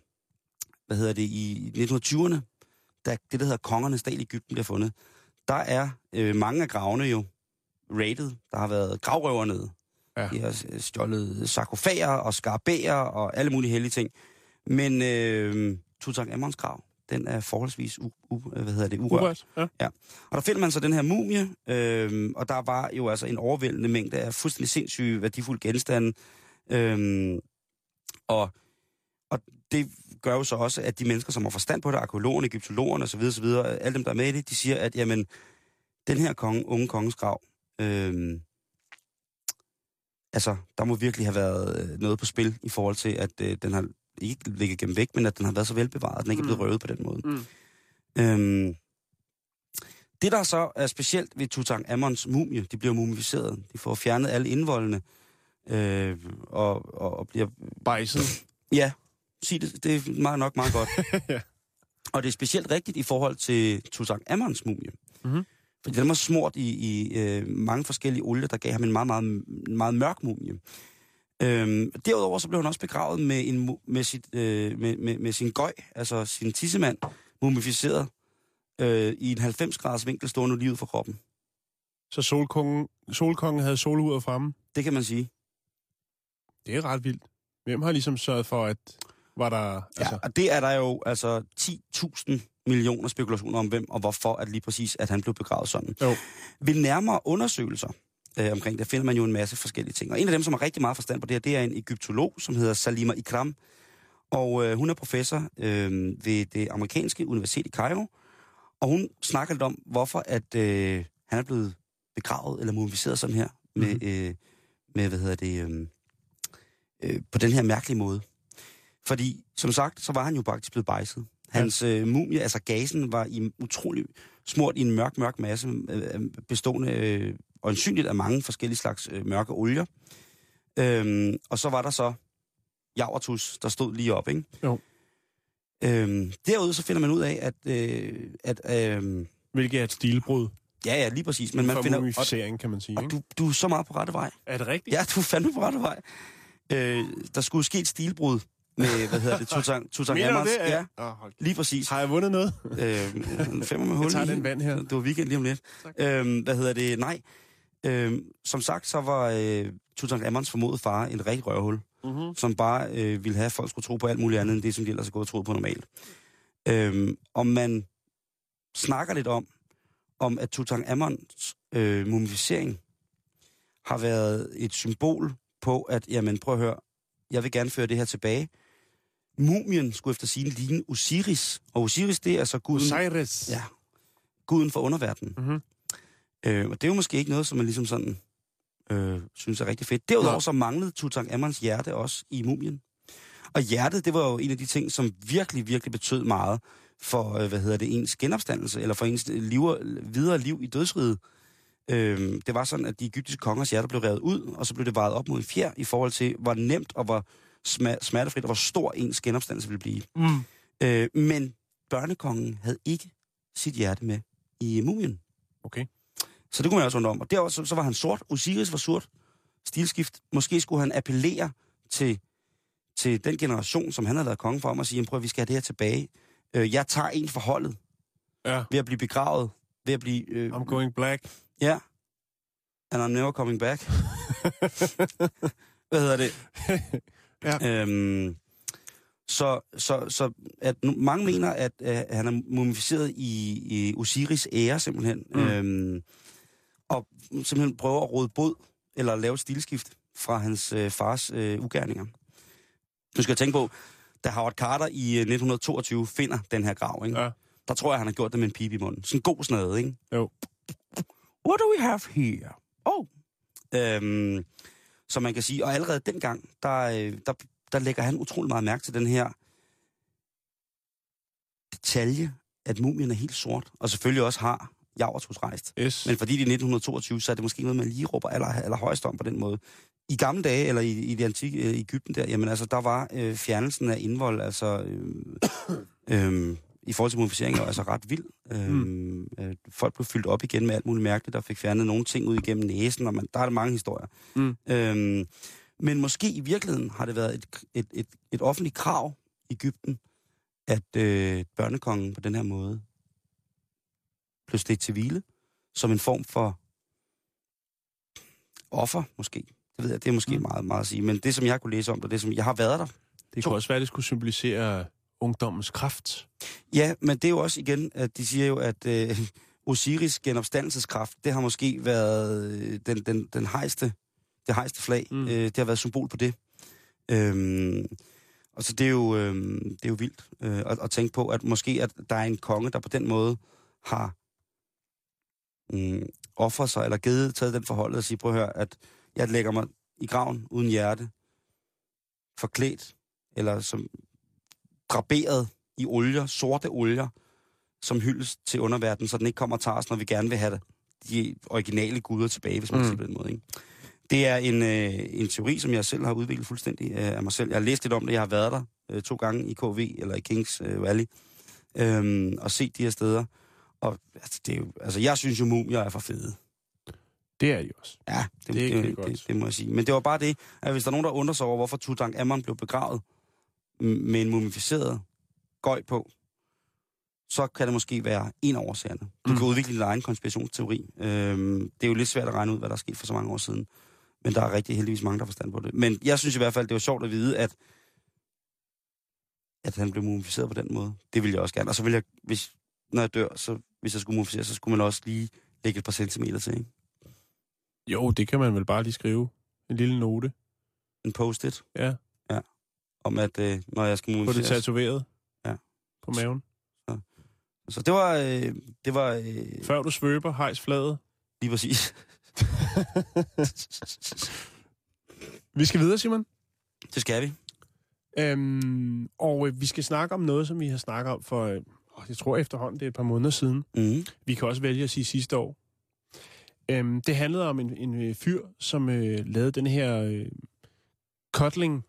i 1920'erne, da det, der hedder Kongernes Dal i Egypten, bliver fundet, der er mange af gravene jo raided. Der har været gravrøver nede. Ja. De har stjålet sarkofager og skarabæer og alle mulige hellige ting. Men Tutankhamons grav, den er forholdsvis urørt. Ja. Og der finder man så den her mumie, og der var jo altså en overvældende mængde af fuldstændig sindssyge, værdifulde genstande. Og det gør jo så også, at de mennesker, som har forstand på det, arkæologerne, egyptologerne osv., alle dem, der er med i det, de siger, at jamen, den her unge kongens grav, der må virkelig have været noget på spil i forhold til, at den har ikke ligget gennem væk, men at den har været så velbevaret, at den ikke er blevet røvet på den måde. Det, der så er specielt ved Tutankhamons mumie, de bliver mumificeret. De får fjernet alle indvoldene og bliver... Bejset. Ja, sig det. Det er meget godt. Ja. Og det er specielt rigtigt i forhold til Tutankhamons mumie. Mm-hmm. Fordi den var smurt i mange forskellige olier, der gav ham en meget, meget, meget mørk mumie. Derudover så blev han også begravet med sin gøj, altså sin tissemand, mumificeret i en 90-graders vinkel stående livet for kroppen. Så solkongen havde soluret fremme? Det kan man sige. Det er ret vildt. Hvem har ligesom sørget for, at var der... Altså... Ja, og det er der jo altså 10.000 millioner spekulationer om, hvem og hvorfor at lige præcis, at han blev begravet sådan. Jo. Ved nærmere undersøgelser omkring det, finder man jo en masse forskellige ting. Og en af dem, som har rigtig meget forstand på det her, det er en egyptolog, som hedder Salima Ikram. Og hun er professor ved det amerikanske universitet i Cairo. Og hun snakker lidt om, hvorfor at han er blevet begravet eller mumificeret sådan her på den her mærkelige måde. Fordi, som sagt, så var han jo faktisk blevet bejset. Hans mumie, altså gasen, var utrolig smurt i en mørk masse, bestående øjensynligt af mange forskellige slags mørke olier. Og så var der så javertus, der stod lige op, ikke? Jo. Derude så finder man ud af, at hvilket er et stilbrud. Ja, lige præcis. Men man finder mumificering, kan man sige. Og du er så meget på rette vej. Er det rigtigt? Ja, du er fandme på rette vej. Der skulle ske et stilbrud med, Tutankhamons. Ja, lige præcis. Har jeg vundet noget? 5 med hul. Jeg tager den vand her. Det var weekend lige om lidt. Nej. Som sagt, så var Tutankhamons formodede far en rigtig røvhul, som bare ville have, at folk skulle tro på alt muligt andet, end det, som de ellers har gået og troet på normalt. Og man snakker lidt om at Tutankhamons mumificering har været et symbol på, at, jamen prøv at høre, jeg vil gerne føre det her tilbage. Mumien skulle efter sigende ligne Osiris, og Osiris, det er altså guden... Osiris. Ja, guden for underverdenen. Og det er jo måske ikke noget, som man ligesom sådan synes er rigtig fedt. Derudover så manglede Tutankhamons hjerte også i mumien. Og hjertet, det var jo en af de ting, som virkelig betød meget for, ens genopstandelse, eller for ens videre liv i dødsriget. Det var sådan, at de egyptiske kongers hjerter blev revet ud, og så blev det vejet op mod en fjer, i forhold til, hvor nemt og hvor smertefrit og hvor stor ens genopstandelse ville blive. Men børnekongen havde ikke sit hjerte med i mumien. Okay. Så det kunne man også undre om. Og derovre så var han sort. Osiris var sort. Stilskift. Måske skulle han appellere til den generation, som han havde været konge for, om at sige, prøv at vi skal have det her tilbage. Jeg tager en for holdet. Ja. Ved at blive begravet. Ved at blive... I'm going black. Ja. And I'm never coming back. Hvad hedder det? Ja. Så at mange mener, at han er mumificeret i Osiris ære, simpelthen. Og simpelthen prøver at råde bod, eller lave et stilskift fra hans fars ugerninger. Du skal tænke på, da Howard Carter i 1922 finder den her grav, ikke? Ja. Der tror jeg, han har gjort det med en pibe i munden. Sådan en god snade, ikke? Jo. What do we have here? Så man kan sige, og allerede dengang, der lægger han utrolig meget mærke til den her detalje, at mumien er helt sort, og selvfølgelig også har javertus rejst. Yes. Men fordi det er 1922, så er det måske noget, man lige råber allerhøjst om på den måde. I gamle dage, eller i det antikke Egypten der, jamen altså, der var fjernelsen af indvold, altså i forhold til mumificering, altså ret vild. Folk blev fyldt op igen med alt muligt mærkeligt, der fik fjernet nogle ting ud igennem næsen, og der er der mange historier. Men måske i virkeligheden har det været et offentligt krav i Egypten, at børnekongen på den her måde blev stedt til hvile, som en form for offer, måske. Det ved jeg, det er måske meget, meget at sige. Men det, som jeg kunne læse om, det som jeg har været der. Det kunne også være, at det skulle symbolisere ungdommens kraft. Ja, men det er jo også igen, at de siger jo, at Osiris genopstandelseskraft, det har måske været det hejste flag. Det har været symbol på det. Og så det er jo vildt at tænke på, at måske at der er en konge, der på den måde har offret sig, eller taget den forholdet og sige, prøv at høre, at jeg lægger mig i graven uden hjerte, forklædt, eller som draperet i olier, sorte olier, som hyldes til underverdenen, så den ikke kommer og tager os, når vi gerne vil have de originale guder tilbage, hvis man siger på den måde. Ikke? Det er en teori, som jeg selv har udviklet fuldstændig af mig selv. Jeg har læst lidt om det, jeg har været der 2 gange i KV, eller i Kings Valley, og set de her steder. Og altså, det er jo, altså, jeg synes jo, mumier er for fede. Det er de også. Ja, det må jeg sige. Men det var bare det, at hvis der er nogen, der undrer sig over, hvorfor Tutankhamon blev begravet med en mumificeret gøj på, så kan det måske være en af årsagerne. Du kan udvikle din egen konspirationsteori. Det er jo lidt svært at regne ud, hvad der er sket for så mange år siden. Men der er rigtig heldigvis mange, der har forstand på det. Men jeg synes i hvert fald, det var sjovt at vide, at han blev mumificeret på den måde. Det ville jeg også gerne. Og så ville jeg, når jeg dør, så hvis jeg skulle mumificere, så skulle man også lige lægge et par centimeter til, ikke? Jo, det kan man vel bare lige skrive. En lille note. En post-it? Ja. Om at, når jeg skal mumificeres. Få det tatoveret? Ja. På maven? Så det var... Før du svøber, hejs flaget. Lige præcis. Vi skal videre, Simon. Det skal vi. Og vi skal snakke om noget, som vi har snakket om for, jeg tror efterhånden, det er et par måneder siden. Mm. Vi kan også vælge at sige sidste år. Det handlede om en fyr, som lavede den her cuddling.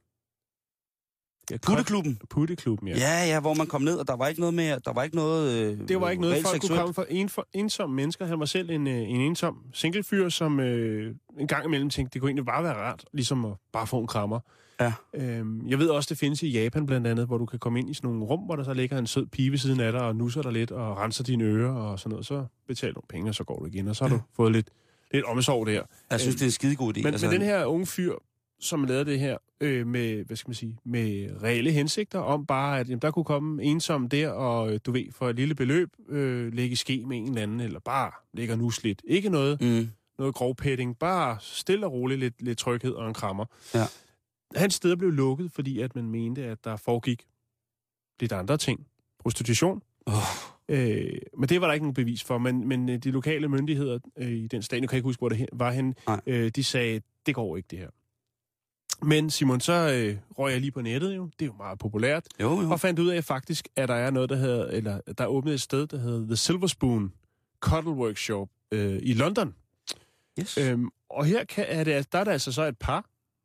Putteklubben, ja. Ja, hvor man kom ned, og der var ikke noget med, det var ikke noget folk kunne komme fra ensomme mennesker. Han var selv en ensom singlefyr, som en gang imellem tænkte, det kunne egentlig bare være rart, ligesom at bare få en krammer. Ja. Jeg ved også, det findes i Japan blandt andet, hvor du kan komme ind i sådan nogle rum, hvor der så ligger en sød pige ved siden af dig, og nusser dig lidt, og renser dine ører og sådan noget. Så betaler du penge, og så går du igen, og så har du fået lidt omsorg der. Jeg synes, det er en skidegod idé. Men den her unge fyr, som lavede det her med, med reelle hensigter om bare, at der kunne komme ensom der, og du ved, for et lille beløb, lægge i ske med en eller anden, eller bare lægge og nus lidt. Ikke noget grovpetting, bare stille og roligt lidt tryghed og en krammer. Ja. Hans steder blev lukket, fordi at man mente, at der foregik lidt andre ting. Prostitution. Men det var der ikke nogen bevis for, men de lokale myndigheder i den stat, jeg kan ikke huske, hvor det var henne, de sagde, det går ikke det her. Men Simon, så røg jeg lige på nettet jo, det er jo meget populært, og fandt ud af faktisk, at der er noget, der er åbnet et sted, der hedder The Silver Spoon Cuddle Workshop i London. Yes. Og her der er der altså så et par,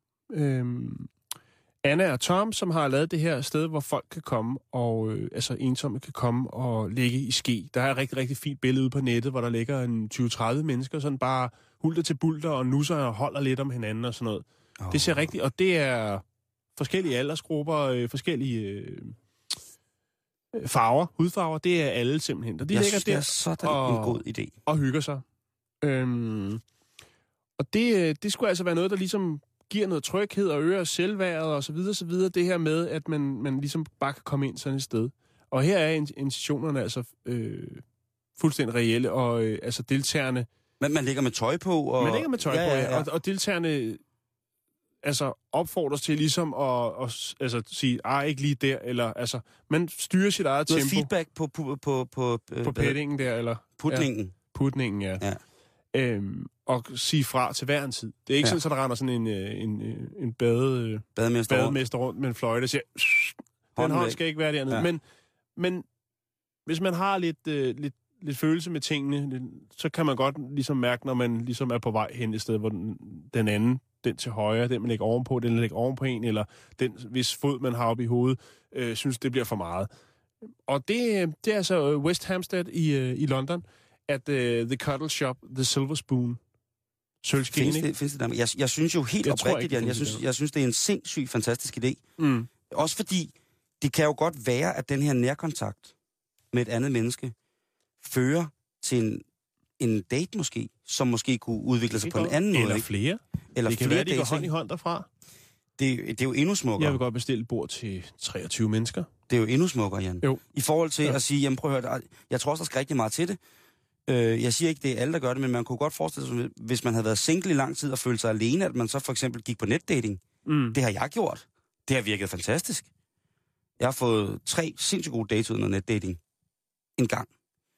Anna og Tom, som har lavet det her sted, hvor folk kan komme, og ensomme kan komme og ligge i ske. Der er et rigtig, rigtig fint billede ude på nettet, hvor der ligger en 20-30 mennesker, sådan bare hulter til bulter og nusser og holder lidt om hinanden og sådan noget. Det ser rigtigt, og det er forskellige aldersgrupper, forskellige farver, hudfarver, det er alle simpelthen. Og de ligger der det er sådan en god idé. Og hygger sig. Og det skulle altså være noget, der ligesom giver noget tryghed og øger selvværdet og så videre, det her med, at man ligesom bare kan komme ind sådan et sted. Og her er intentionerne altså fuldstændig reelle, og altså deltagerne... Men man ligger med tøj på? Og... Man ligger med tøj på, ja. Og deltagerne altså opfordres til ligesom at sige, ikke lige der, eller altså, man styrer sit eget tempo. Feedback på pettingen der, eller... Putningen. Putningen, ja. Og sige fra til hver en tid. Det er ikke sådan, så der render sådan en bademester rundt med en fløjte og siger, den hånd skal ikke være dernede. Ja. Men hvis man har lidt følelse med tingene, så kan man godt ligesom mærke, når man ligesom er på vej hen et sted, hvor den anden, den til højre, den man lægger ovenpå, den lægger ovenpå en, eller den, hvis fod man har oppe i hovedet, synes, det bliver for meget. Og det er altså West Hampstead i London, at The Cuddle Shop, The Silver Spoon. Findes det der? Jeg synes jo helt oprigtigt, Jan, jeg synes, det er en sindssygt fantastisk idé. Mm. Også fordi, det kan jo godt være, at den her nærkontakt med et andet menneske fører til en date måske, som måske kunne udvikle sig på en anden måde. Eller flere. Eller det kan være, de går hånd i hånd derfra. Det er jo endnu smukkere. Jeg vil godt bestille et bord til 23 mennesker. Det er jo endnu smukkere, Jan. Jo. I forhold til at sige, jamen prøv at høre, jeg tror også, der skal rigtig meget til det. Jeg siger ikke, det er alle, der gør det, men man kunne godt forestille sig, hvis man havde været single i lang tid og følte sig alene, at man så for eksempel gik på netdating. Mm. Det har jeg gjort. Det har virket fantastisk. Jeg har fået 3 sindssygt gode dates uden noget netdating. En gang.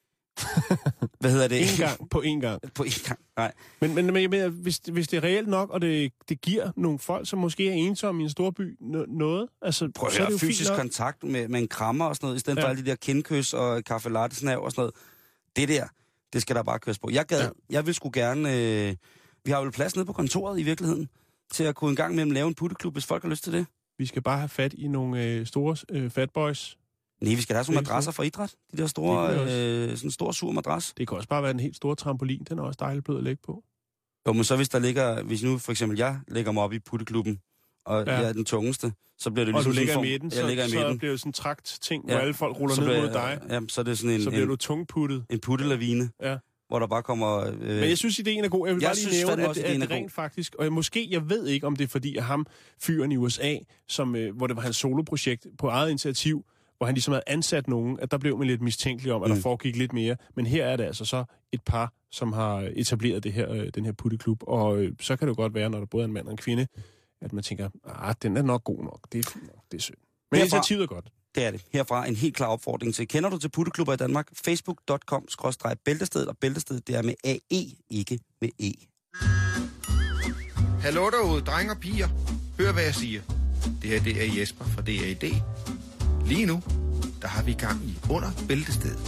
Hvad hedder det? På en gang. På en gang, nej. Men hvis det er reelt nok, og det giver nogle folk, som måske er ensomme i en stor by, noget, altså, prøv at høre, så er det jo fysisk kontakt med en krammer og sådan noget, i stedet for alle de der kindkys og kaffe latte snav og sådan noget. Det der, det skal der bare køres på. Jeg vil sgu gerne... vi har jo plads nede på kontoret i virkeligheden, til at kunne en gang imellem lave en putteklub, hvis folk har lyst til det. Vi skal bare have fat i nogle store fatboys. Nej, vi skal have sådan nogle madrasser for idræt. De der store, sådan en stor sur madras. Det kan også bare være en helt stor trampolin. Den er også dejligt blød at lægge på. Jo, men så hvis nu for eksempel jeg lægger mig op i putteklubben, og jeg er den tungeste, så bliver det ligesom... Og du ligger i midten, så bliver det sådan en trakt-ting, hvor alle folk ruller ned mod dig. Ja, så er det sådan så bliver du tungputtet. En puttelavine, hvor der bare kommer... Men jeg synes, ideen er god. Jeg vil bare lige nævne, at det rent faktisk... Og måske, jeg ved ikke, om det er fordi, at ham, fyren i USA, som, hvor det var hans soloprojekt på eget initiativ, hvor han ligesom havde ansat nogen, at der blev man lidt mistænkelig om, at der foregik lidt mere. Men her er det altså så et par, som har etableret den her putteklub. Og så kan det jo godt være, når der både er en mand og en kvinde, at man tænker, den er nok god nok. Det er fint nok, det er synd. Men initiativet er godt. Det er det. Herfra en helt klar opfordring til. Kender du til putteklubber i Danmark? Facebook.com/bæltestedet, og bæltestedet det er med AE, ikke med E. Hallo derude, drenge og piger. Hør hvad jeg siger. Det her, det er Jesper fra DAD. Lige nu, der har vi gang i Under Bæltestedet.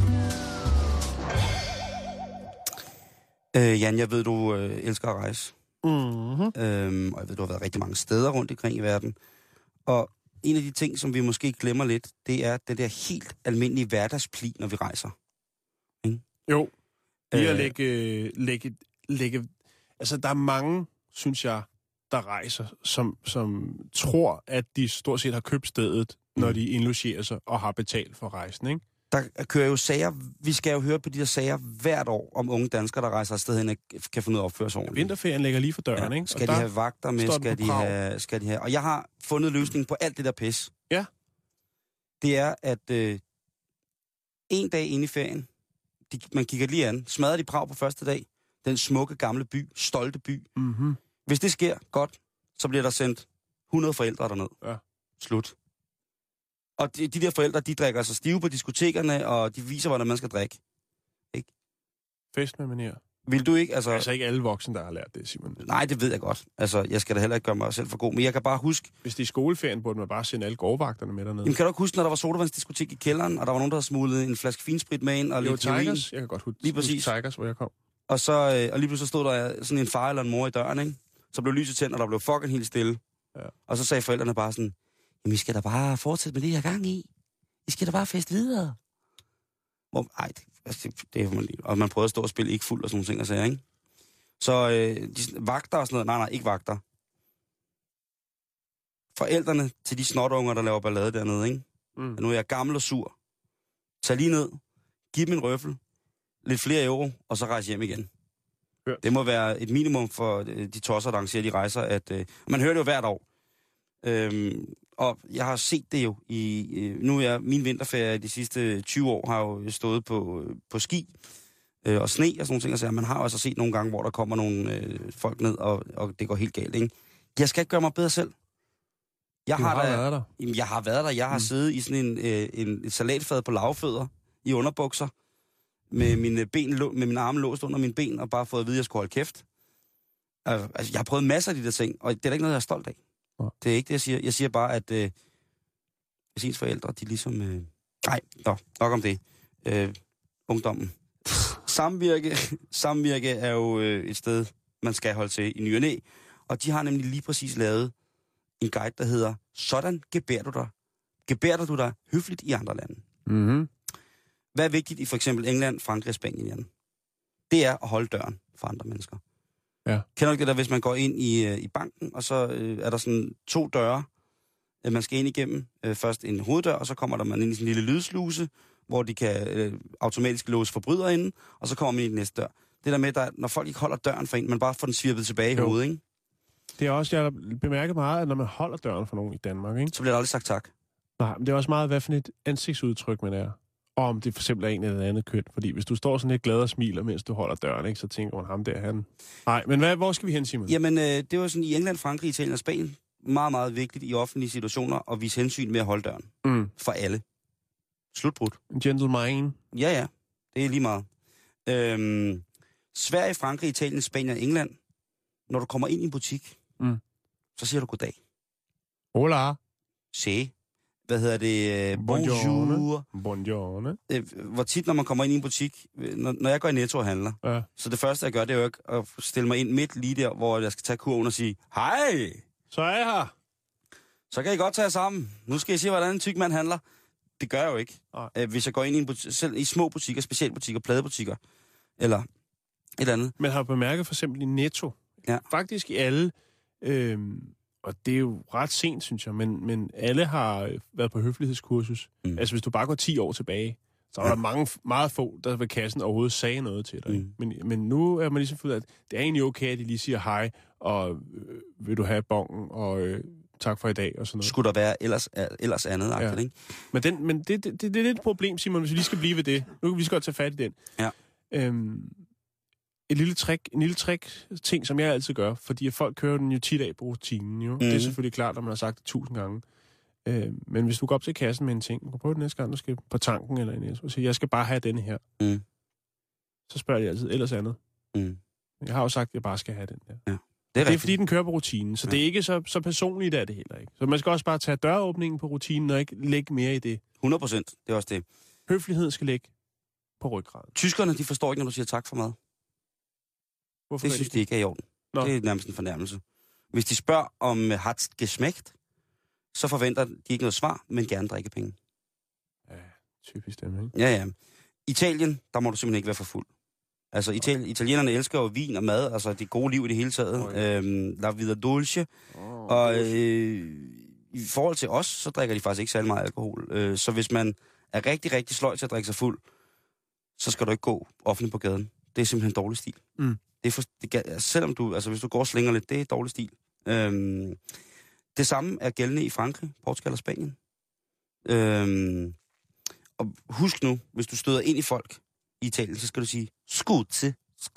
Jan, jeg ved, du elsker at rejse. Mm-hmm. Og jeg ved, du har været rigtig mange steder rundt omkring i verden. Og en af de ting, som vi måske glemmer lidt, det er det der helt almindelige hverdagspli, når vi rejser. Ikke? Jo. Lige at lægge... Altså, der er mange, synes jeg, der rejser, som tror, at de stort set har købt stedet, når de indlogerer sig og har betalt for rejsen, ikke? Der kører jo sager, vi skal jo høre på de der sager hvert år, om unge danskere, der rejser afsted hen og kan finde ud af at opføre sig ordentligt. Vinterferien ligger lige for døren, ikke? Skal de have vagter med, skal de have... Og jeg har fundet løsningen på alt det der pis. Ja. Det er, at en dag inde i ferien, man kigger lige an, smadrer de Prag på første dag, den smukke gamle by, stolte by. Mm-hmm. Hvis det sker godt, så bliver der sendt 100 forældre derned. Ja. Slut. Og de der forældre, de drikker sig stive på diskotekerne, og de viser, hvordan man skal drikke. Ikke? Fest med manér. Vil du ikke? Altså ikke alle voksne, der har lært det, Simon. Nej, det ved jeg godt. Altså, jeg skal da heller ikke gøre mig selv for god, men jeg kan bare huske... Hvis det er skoleferien, burde man bare sende alle gårdvagterne med dernede. Jamen, kan du ikke huske, når der var sodavandsdiskotek i kælderen, og der var nogen, der havde smuglet en flaske finsprit med ind, og lidt heroin? Tigers. Jeg kan godt huske Tigers, hvor jeg kom. Og lige pludselig stod der sådan en far eller en mor i døren, ikke? Så blev lyset tændt, og der blev fucking helt stille. Ja. Og så sagde forældrene bare sådan, jamen, I skal da bare fortsætte med det her gang i. I skal da bare feste videre. Det er man lige. Og man prøvede at stå og spille ikke fuld og sådan nogle ting og sager, ikke? Så de vagter og sådan noget, nej, ikke vagter. Forældrene til de snotunger, der laver ballade dernede, ikke? Nu er jeg gammel og sur. Tag lige ned, giv dem en røffel, lidt flere euro, og så rejse hjem igen. Hørt. Det må være et minimum for de tosser, der arrangerer de rejser, at man hører det jo hvert år. Og jeg har set det jo nu er min vinterferie de sidste 20 år har jo stået på ski og sne og sådan nogle ting, og så man har også set nogle gange, hvor der kommer nogle folk ned, og det går helt galt, ikke? Jeg skal ikke gøre mig bedre selv. Jeg har været der. Jeg har siddet i sådan en salatfad på lavfødder i underbukser, med mine arme låst under mine ben, og bare fået at vide, at jeg skulle holde kæft. Altså, jeg har prøvet masser af de der ting, og det er da ikke noget, jeg er stolt af. Ja. Det er ikke det, jeg siger. Jeg siger bare, at hvis ens forældre, de ligesom... nok om det. Ungdommen. Samvirke er jo et sted, man skal holde til i ny og næ, og de har nemlig lige præcis lavet en guide, der hedder, sådan gebærder du dig høfligt i andre lande. Mm-hmm. Hvad er vigtigt i for eksempel England, Frankrig og Spanien, Jan? Det er at holde døren for andre mennesker. Ja. Kender du ikke det der, hvis man går ind i banken, og så er der sådan 2 døre, man skal ind igennem. Først en hoveddør, og så kommer man ind i sådan en lille lydsluse, hvor de kan automatisk låse forbrydere inde, og så kommer man ind i den næste dør. Det der med, når folk ikke holder døren for en, man bare får den svirpet tilbage i hovedet, ikke? Det er også, jeg har bemærket meget, at når man holder døren for nogen i Danmark, ikke? Så bliver der aldrig sagt tak. Nej, men det er også meget, hvad for et ansigtsudtryk man er. Og om det for eksempel er en eller anden køn. Fordi hvis du står sådan lidt glad og smiler, mens du holder døren, ikke, så tænker man ham der, han... Nej, men hvor skal vi hen, Simon? Jamen, det var sådan i England, Frankrig, Italien og Spanien. Meget, meget vigtigt i offentlige situationer at vise hensyn med at holde døren. For alle. Slutbrudt. Gentleman. Ja. Det er lige meget. Sverige, Frankrig, Italien, Spanien og England. Når du kommer ind i en butik, så siger du goddag. Hola. Se. Hvad hedder det? Bonjour. Bonjour. Hvor tit, når man kommer ind i en butik, når jeg går i Netto og handler, så det første, jeg gør, det er jo ikke at stille mig ind midt lige der, hvor jeg skal tage kurven og sige, hej! Så er jeg her. Så kan I godt tage jer sammen. Nu skal I se, hvordan en tyk mand handler. Det gør jeg jo ikke. Hvis jeg går ind i en butik, selv i små butikker, specialbutikker, pladebutikker, eller et eller andet. Men har du bemærket for eksempel i Netto? Ja. Faktisk i alle... Og det er jo ret sent, synes jeg, men alle har været på høflighedskursus. Altså, hvis du bare går 10 år tilbage, så er der meget få, der ved kassen overhovedet sagde noget til dig. Men nu er man ligesom fundet, at det er egentlig okay, at de lige siger hej, og vil du have bongen, og tak for i dag, og sådan noget. Skulle der være ellers andet, ikke? Men det er lidt et problem, Simon, hvis vi lige skal blive ved det. Nu kan vi godt tage fat i den. Ja. En lille trick-ting, som jeg altid gør, fordi folk kører den jo tit af på rutinen, jo. Det er selvfølgelig klart, når man har sagt det 1000 gange. Men hvis du går op til kassen med en ting, du kan prøve det næste gang, du skal på tanken eller en og sige, jeg skal bare have denne her. Så spørger de altid, ellers andet. Jeg har jo sagt, at jeg bare skal have den der. Ja. Det er fordi, den kører på rutinen, så det er ikke så personligt af det heller ikke. Så man skal også bare tage døråbningen på rutinen og ikke lægge mere i det. 100%, det er også det. Høflighed skal ligge på ryggraden. Tyskerne, de forstår ikke, når du siger tak for mad. Hvorfor det synes de ikke er i orden. Nå. Det er nærmest en fornærmelse. Hvis de spørger om hat's geschmeckt, så forventer de ikke noget svar, men gerne drikkepenge. Ja, typisk dem, ikke? Ja. Italien, der må du simpelthen ikke være for fuld. Altså, italienerne elsker jo vin og mad, altså det gode liv i det hele taget. La vida dolce. Og i forhold til os, så drikker de faktisk ikke særlig meget alkohol. Så hvis man er rigtig, rigtig sløj til at drikke sig fuld, så skal du ikke gå offentligt på gaden. Det er simpelthen en dårlig stil. Selvom du, altså hvis du går og slinger lidt, det er dårlig stil. Det samme er gældende i Frankrig, Portugal og Spanien. Og husk nu, hvis du støder ind i folk i Italien, så skal du sige skåtse.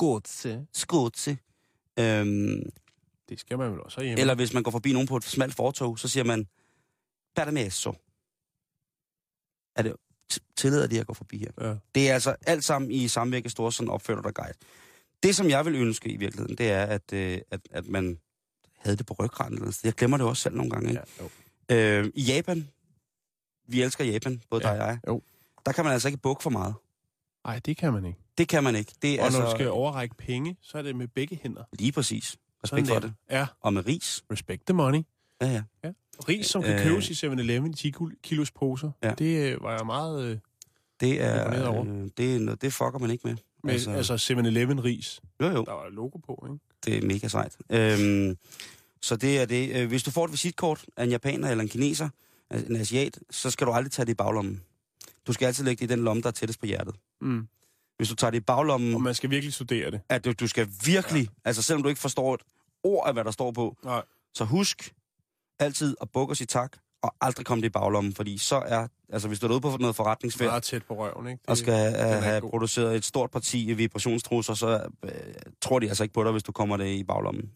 Det skal man vel også hjemme. Eller hvis man går forbi nogen på et smalt fortog, så siger man permesso. Er det tillader de at gå forbi her? Ja. Det er altså alt sammen i Samvirke Storcenteret opfører dig guide. Det, som jeg vil ønske i virkeligheden, det er, at man havde det på ryggraden. Jeg glemmer det også selv nogle gange. Ikke? I Japan, vi elsker Japan, både dig og jeg, der kan man altså ikke bukke for meget. Nej, det kan man ikke. Det kan man ikke. Det er og når du skal overrække penge, så er det med begge hænder. Lige præcis. Respekt for det. Ja. Og med ris. Respect the money. Ja. Ris, som kan købes i 7-Eleven i 10 kilos poser. Ja. Det var jeg meget imponeret over. Det fucker man ikke med. Altså 7-Eleven ris. Jo. Der var logo på, ikke? Det er mega sejt. Så det er det. Hvis du får et visitkort af en japaner eller en kineser, en asiat, så skal du aldrig tage det i baglommen. Du skal altid lægge det i den lomme, der er tættest på hjertet. Hvis du tager det i baglommen... Og man skal virkelig studere det. At du skal virkelig... Ja. Altså selvom du ikke forstår et ord af, hvad der står på, nej. Så husk altid at bukke og sige tak, og aldrig komme det i baglommen, fordi så er... Altså hvis du er ude på noget forretningsfærd... Meget tæt på røven, ikke? Og skal have produceret et stort parti vibrationstrusser, så tror de altså ikke på dig, hvis du kommer det i baglommen.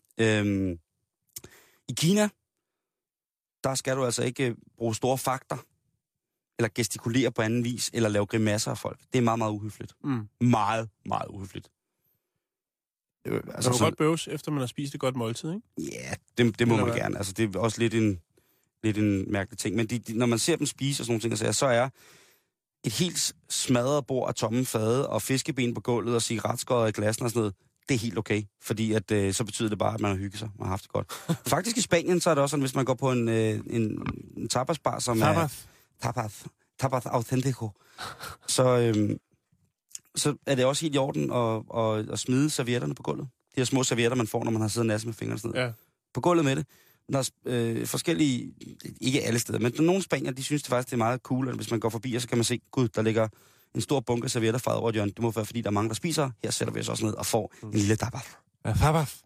I Kina, der skal du altså ikke bruge store fakter, eller gestikulere på anden vis, eller lave grimasser af folk. Det er meget, meget uhøfligt. Meget, meget uhøfligt. Altså, kan du godt bøves, efter man har spist et godt måltid, ikke? Ja, det må man gerne. Altså, det er også lidt en mærkelig ting. Men når man ser dem spise og sådan nogle ting, så er et helt smadret bord af tomme fade og fiskeben på gulvet og cigaretskåret i glassen og sådan noget, det er helt okay. Fordi at, så betyder det bare, at man har hygget sig og har haft det godt. Faktisk i Spanien, så er det også sådan, hvis man går på en tapasbar, som tapas authentico, så er det også helt i orden at smide servietterne på gulvet. De her små servietter, man får, når man har siddet og nasset med fingrene sådan noget. Ja. På gulvet med det. Der er forskellige, ikke alle steder, men nogle spanier, de synes det faktisk, det er meget cool, at hvis man går forbi, og så kan man se, gud, der ligger en stor bunke servietter fra over et hjørne. Det må være, fordi der er mange, der spiser. Her sætter vi os også ned og får en lille tapas. Ja, tapas.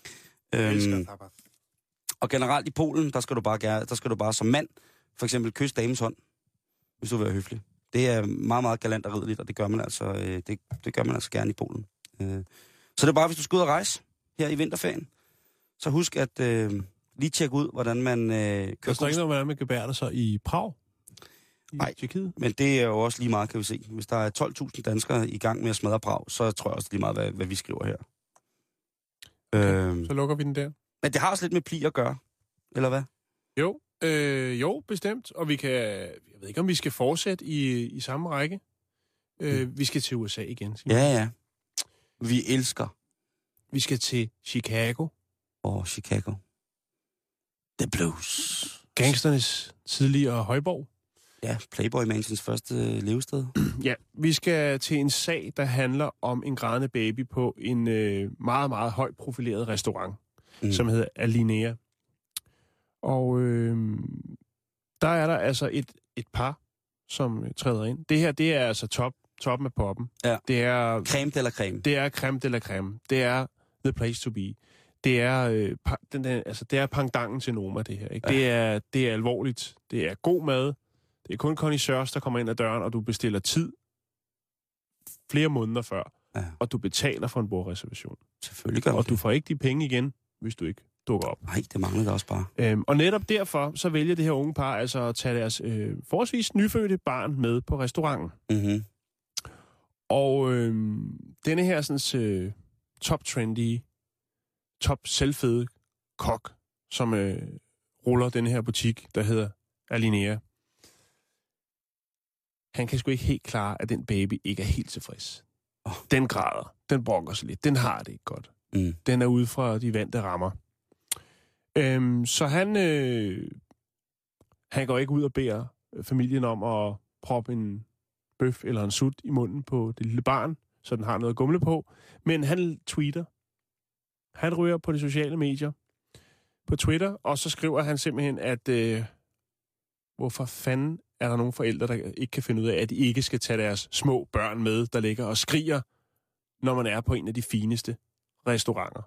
Og generelt i Polen, der skal du bare som mand, for eksempel kysse damens hånd, hvis du vil være høflig. Det er meget, meget galant og riddeligt, og det gør man altså, det gør man altså gerne i Polen. Så det er bare, hvis du skal ud og rejse her i vinterferien, så husk at lige tjekke ud, hvordan man kører. Der står ikke noget, hvordan man gebærer sig i Prag? Nej, men det er jo også lige meget, kan vi se. Hvis der er 12.000 danskere i gang med at smadre Prag, så tror jeg også lige meget, hvad vi skriver her. Okay, så lukker vi den der. Men det har også lidt med pli at gøre, eller hvad? Jo, bestemt. Og vi kan... Jeg ved ikke, om vi skal fortsætte i samme række. Vi skal til USA igen. Ja. Vi elsker. Vi skal til Chicago. Chicago. The Blues. Gangsternes tidligere højborg. Ja, Playboy Mansions første levested. Ja, vi skal til en sag, der handler om en grædende baby på en meget, meget højt profileret restaurant, som hedder Alinea. Og der er der altså et par, som træder ind. Det her, det er altså toppen af poppen. Ja. Det er... Creme de la creme. Det er creme de la creme. Det er the place to be. Det er, det er pangdangen til Noma, det her. Ikke? Ja. Det er alvorligt. Det er god mad. Det er kun connoisseurs, der kommer ind ad døren, og du bestiller tid flere måneder før. Ja. Og du betaler for en bordreservation. Selvfølgelig gør du og du får ikke de penge igen, hvis du ikke dukker op. Nej, det mangler det også bare. Og netop derfor, så vælger det her unge par altså at tage deres forholdsvis nyfødte barn med på restauranten. Mm-hmm. Og denne her sådan top trendy top selvfede kok, som ruller den her butik, der hedder Alinea. Han kan sgu ikke helt klare, at den baby ikke er helt tilfreds. Den græder, den brokker sig lidt, den har det ikke godt. Den er ude fra de vante rammer. Så han går ikke ud og beder familien om at proppe en bøf eller en sut i munden på det lille barn, så den har noget at gumle på. Men han tweeter. Han ryger på de sociale medier på Twitter, og så skriver han simpelthen, at hvorfor fanden er der nogle forældre, der ikke kan finde ud af, at de ikke skal tage deres små børn med, der ligger og skriger, når man er på en af de fineste restauranter.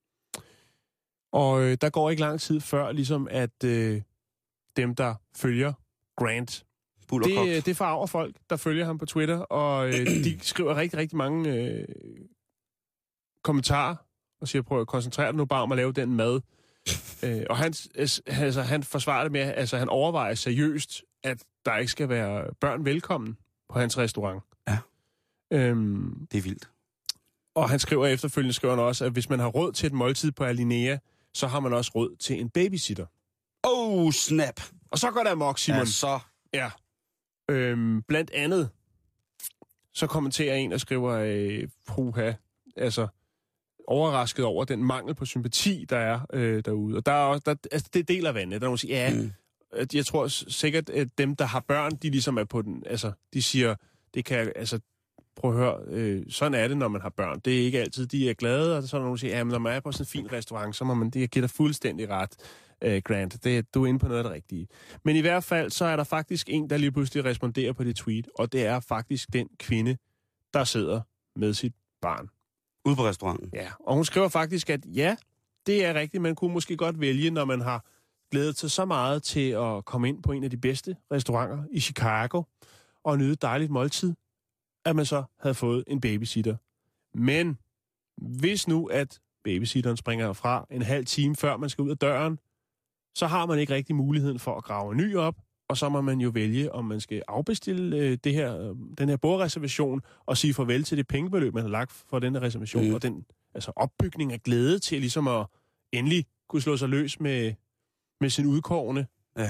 Og der går ikke lang tid før, ligesom at dem, der følger Grant, det forarver folk, der følger ham på Twitter, og de skriver rigtig, rigtig mange kommentarer, og siger, prøv at koncentrere dig nu bare om at lave den mad. Og han forsvarer det med, altså han overvejer seriøst, at der ikke skal være børn velkommen på hans restaurant. Ja, det er vildt. Og han skriver efterfølgende også, at hvis man har råd til et måltid på Alinea, så har man også råd til en babysitter. Oh, snap! Og så går der amok, Simon. Ja, så. Ja. Blandt andet, så kommenterer en og skriver, puha, altså overrasket over den mangel på sympati, der er derude. Og der er også, altså, det deler vandet. Der er nogen, der siger, jeg tror sikkert, at dem, der har børn, de ligesom er på den, altså, de siger, det kan, altså, prøv at høre, sådan er det, når man har børn. Det er ikke altid, de er glade, og så er der nogen, der siger, men når man er på sådan en fin restaurant, så må man, det giver dig fuldstændig ret, Grant. Du er inde på noget af det rigtige. Men i hvert fald, så er der faktisk en, der lige pludselig responderer på det tweet, og det er faktisk den kvinde, der sidder med sit barn. Ude på restauranten? Ja, og hun skriver faktisk, at ja, det er rigtigt, man kunne måske godt vælge, når man har glædet sig så meget til at komme ind på en af de bedste restauranter i Chicago, og nyde et dejligt måltid, at man så havde fået en babysitter. Men hvis nu, at babysitteren springer fra en halv time, før man skal ud af døren, så har man ikke rigtig muligheden for at grave en ny op, og så må man jo vælge, om man skal afbestille den her bordreservation, og sige farvel til det pengebeløb, man har lagt for den her reservation, og den altså opbygning af glæde til ligesom at endelig kunne slå sig løs med sin udkårne. Ja.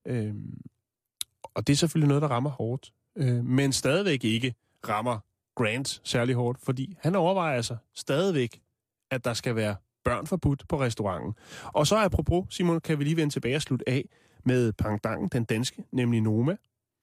Og det er selvfølgelig noget, der rammer hårdt. Men stadigvæk ikke rammer Grant særlig hårdt, fordi han overvejer altså stadigvæk, at der skal være børn forbudt på restauranten. Og så apropos, Simon, kan vi lige vende tilbage og slutte af med pendanten, den danske, nemlig Noma.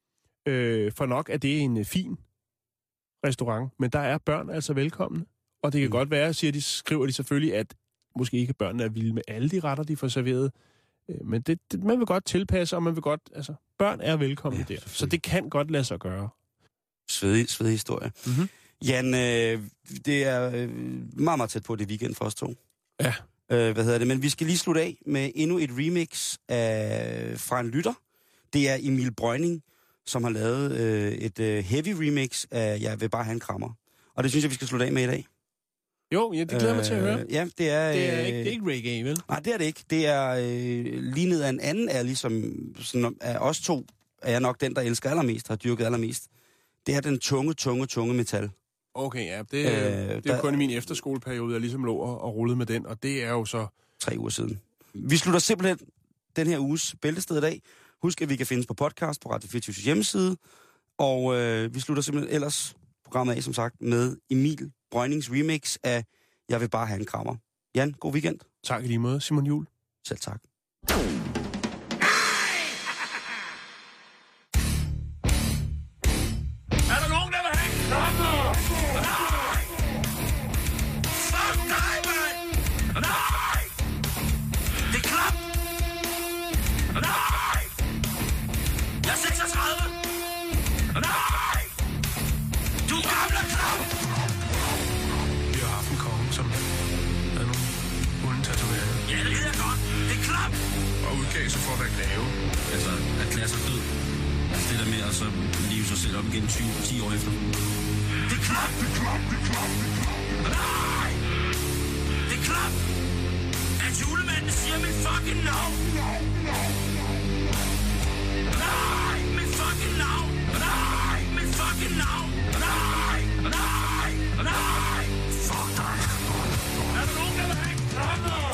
For nok er det en fin restaurant, men der er børn altså velkomne. Og det kan godt være, skriver de selvfølgelig, at måske ikke børnene er vilde med alle de retter, de får serveret. Men man vil godt tilpasse, og man vil godt, altså, børn er velkomne der. Så det kan godt lade sig gøre. Svedig historie. Mm-hmm. Jan, det er meget, meget tæt på det weekend for os to. Ja. Men vi skal lige slutte af med endnu et remix fra en lytter. Det er Emil Brøgning, som har lavet et heavy remix af Jeg vil bare have en krammer. Og det synes jeg, vi skal slutte af med i dag. Jo, ja, det glæder mig til at høre. Ja, det er ikke reggae, vel? Nej, det er det ikke. Det er lige ned af en anden Ali, som af os to er jeg nok den, der elsker allermest, har dyrket allermest. Det er den tunge metal. Okay, ja. Det er kun i min efterskoleperiode, jeg ligesom lå og rullede med den, og det er jo så 3 uger siden. Vi slutter simpelthen den her uges Bæltestedet af. Husk, at vi kan findes på podcast på Radio 24 hjemmeside, og vi slutter simpelthen ellers programmet af, som sagt, med Emil Brøgnings remix af Jeg vil bare have en krammer. Jan, god weekend. Tak i lige måde, Simon Juhl. Selv tak. Så for at være greve. Altså, erklære sig død. Altså, det der med at så leve sig selv op igen 10 år efter. Det er klap! Nej! Det er klap! At julemanden siger mit fucking navn! Nej! Mit fucking navn! Nej! Mit fucking navn! Nej! Fuck dig! Er der nogen, der vil have en krammer?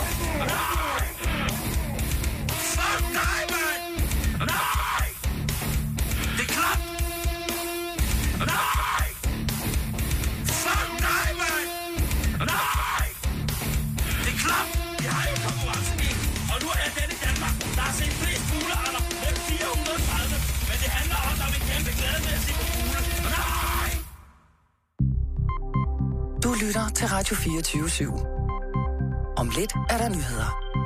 Du lytter til Radio 24/7. Om lidt er der nyheder.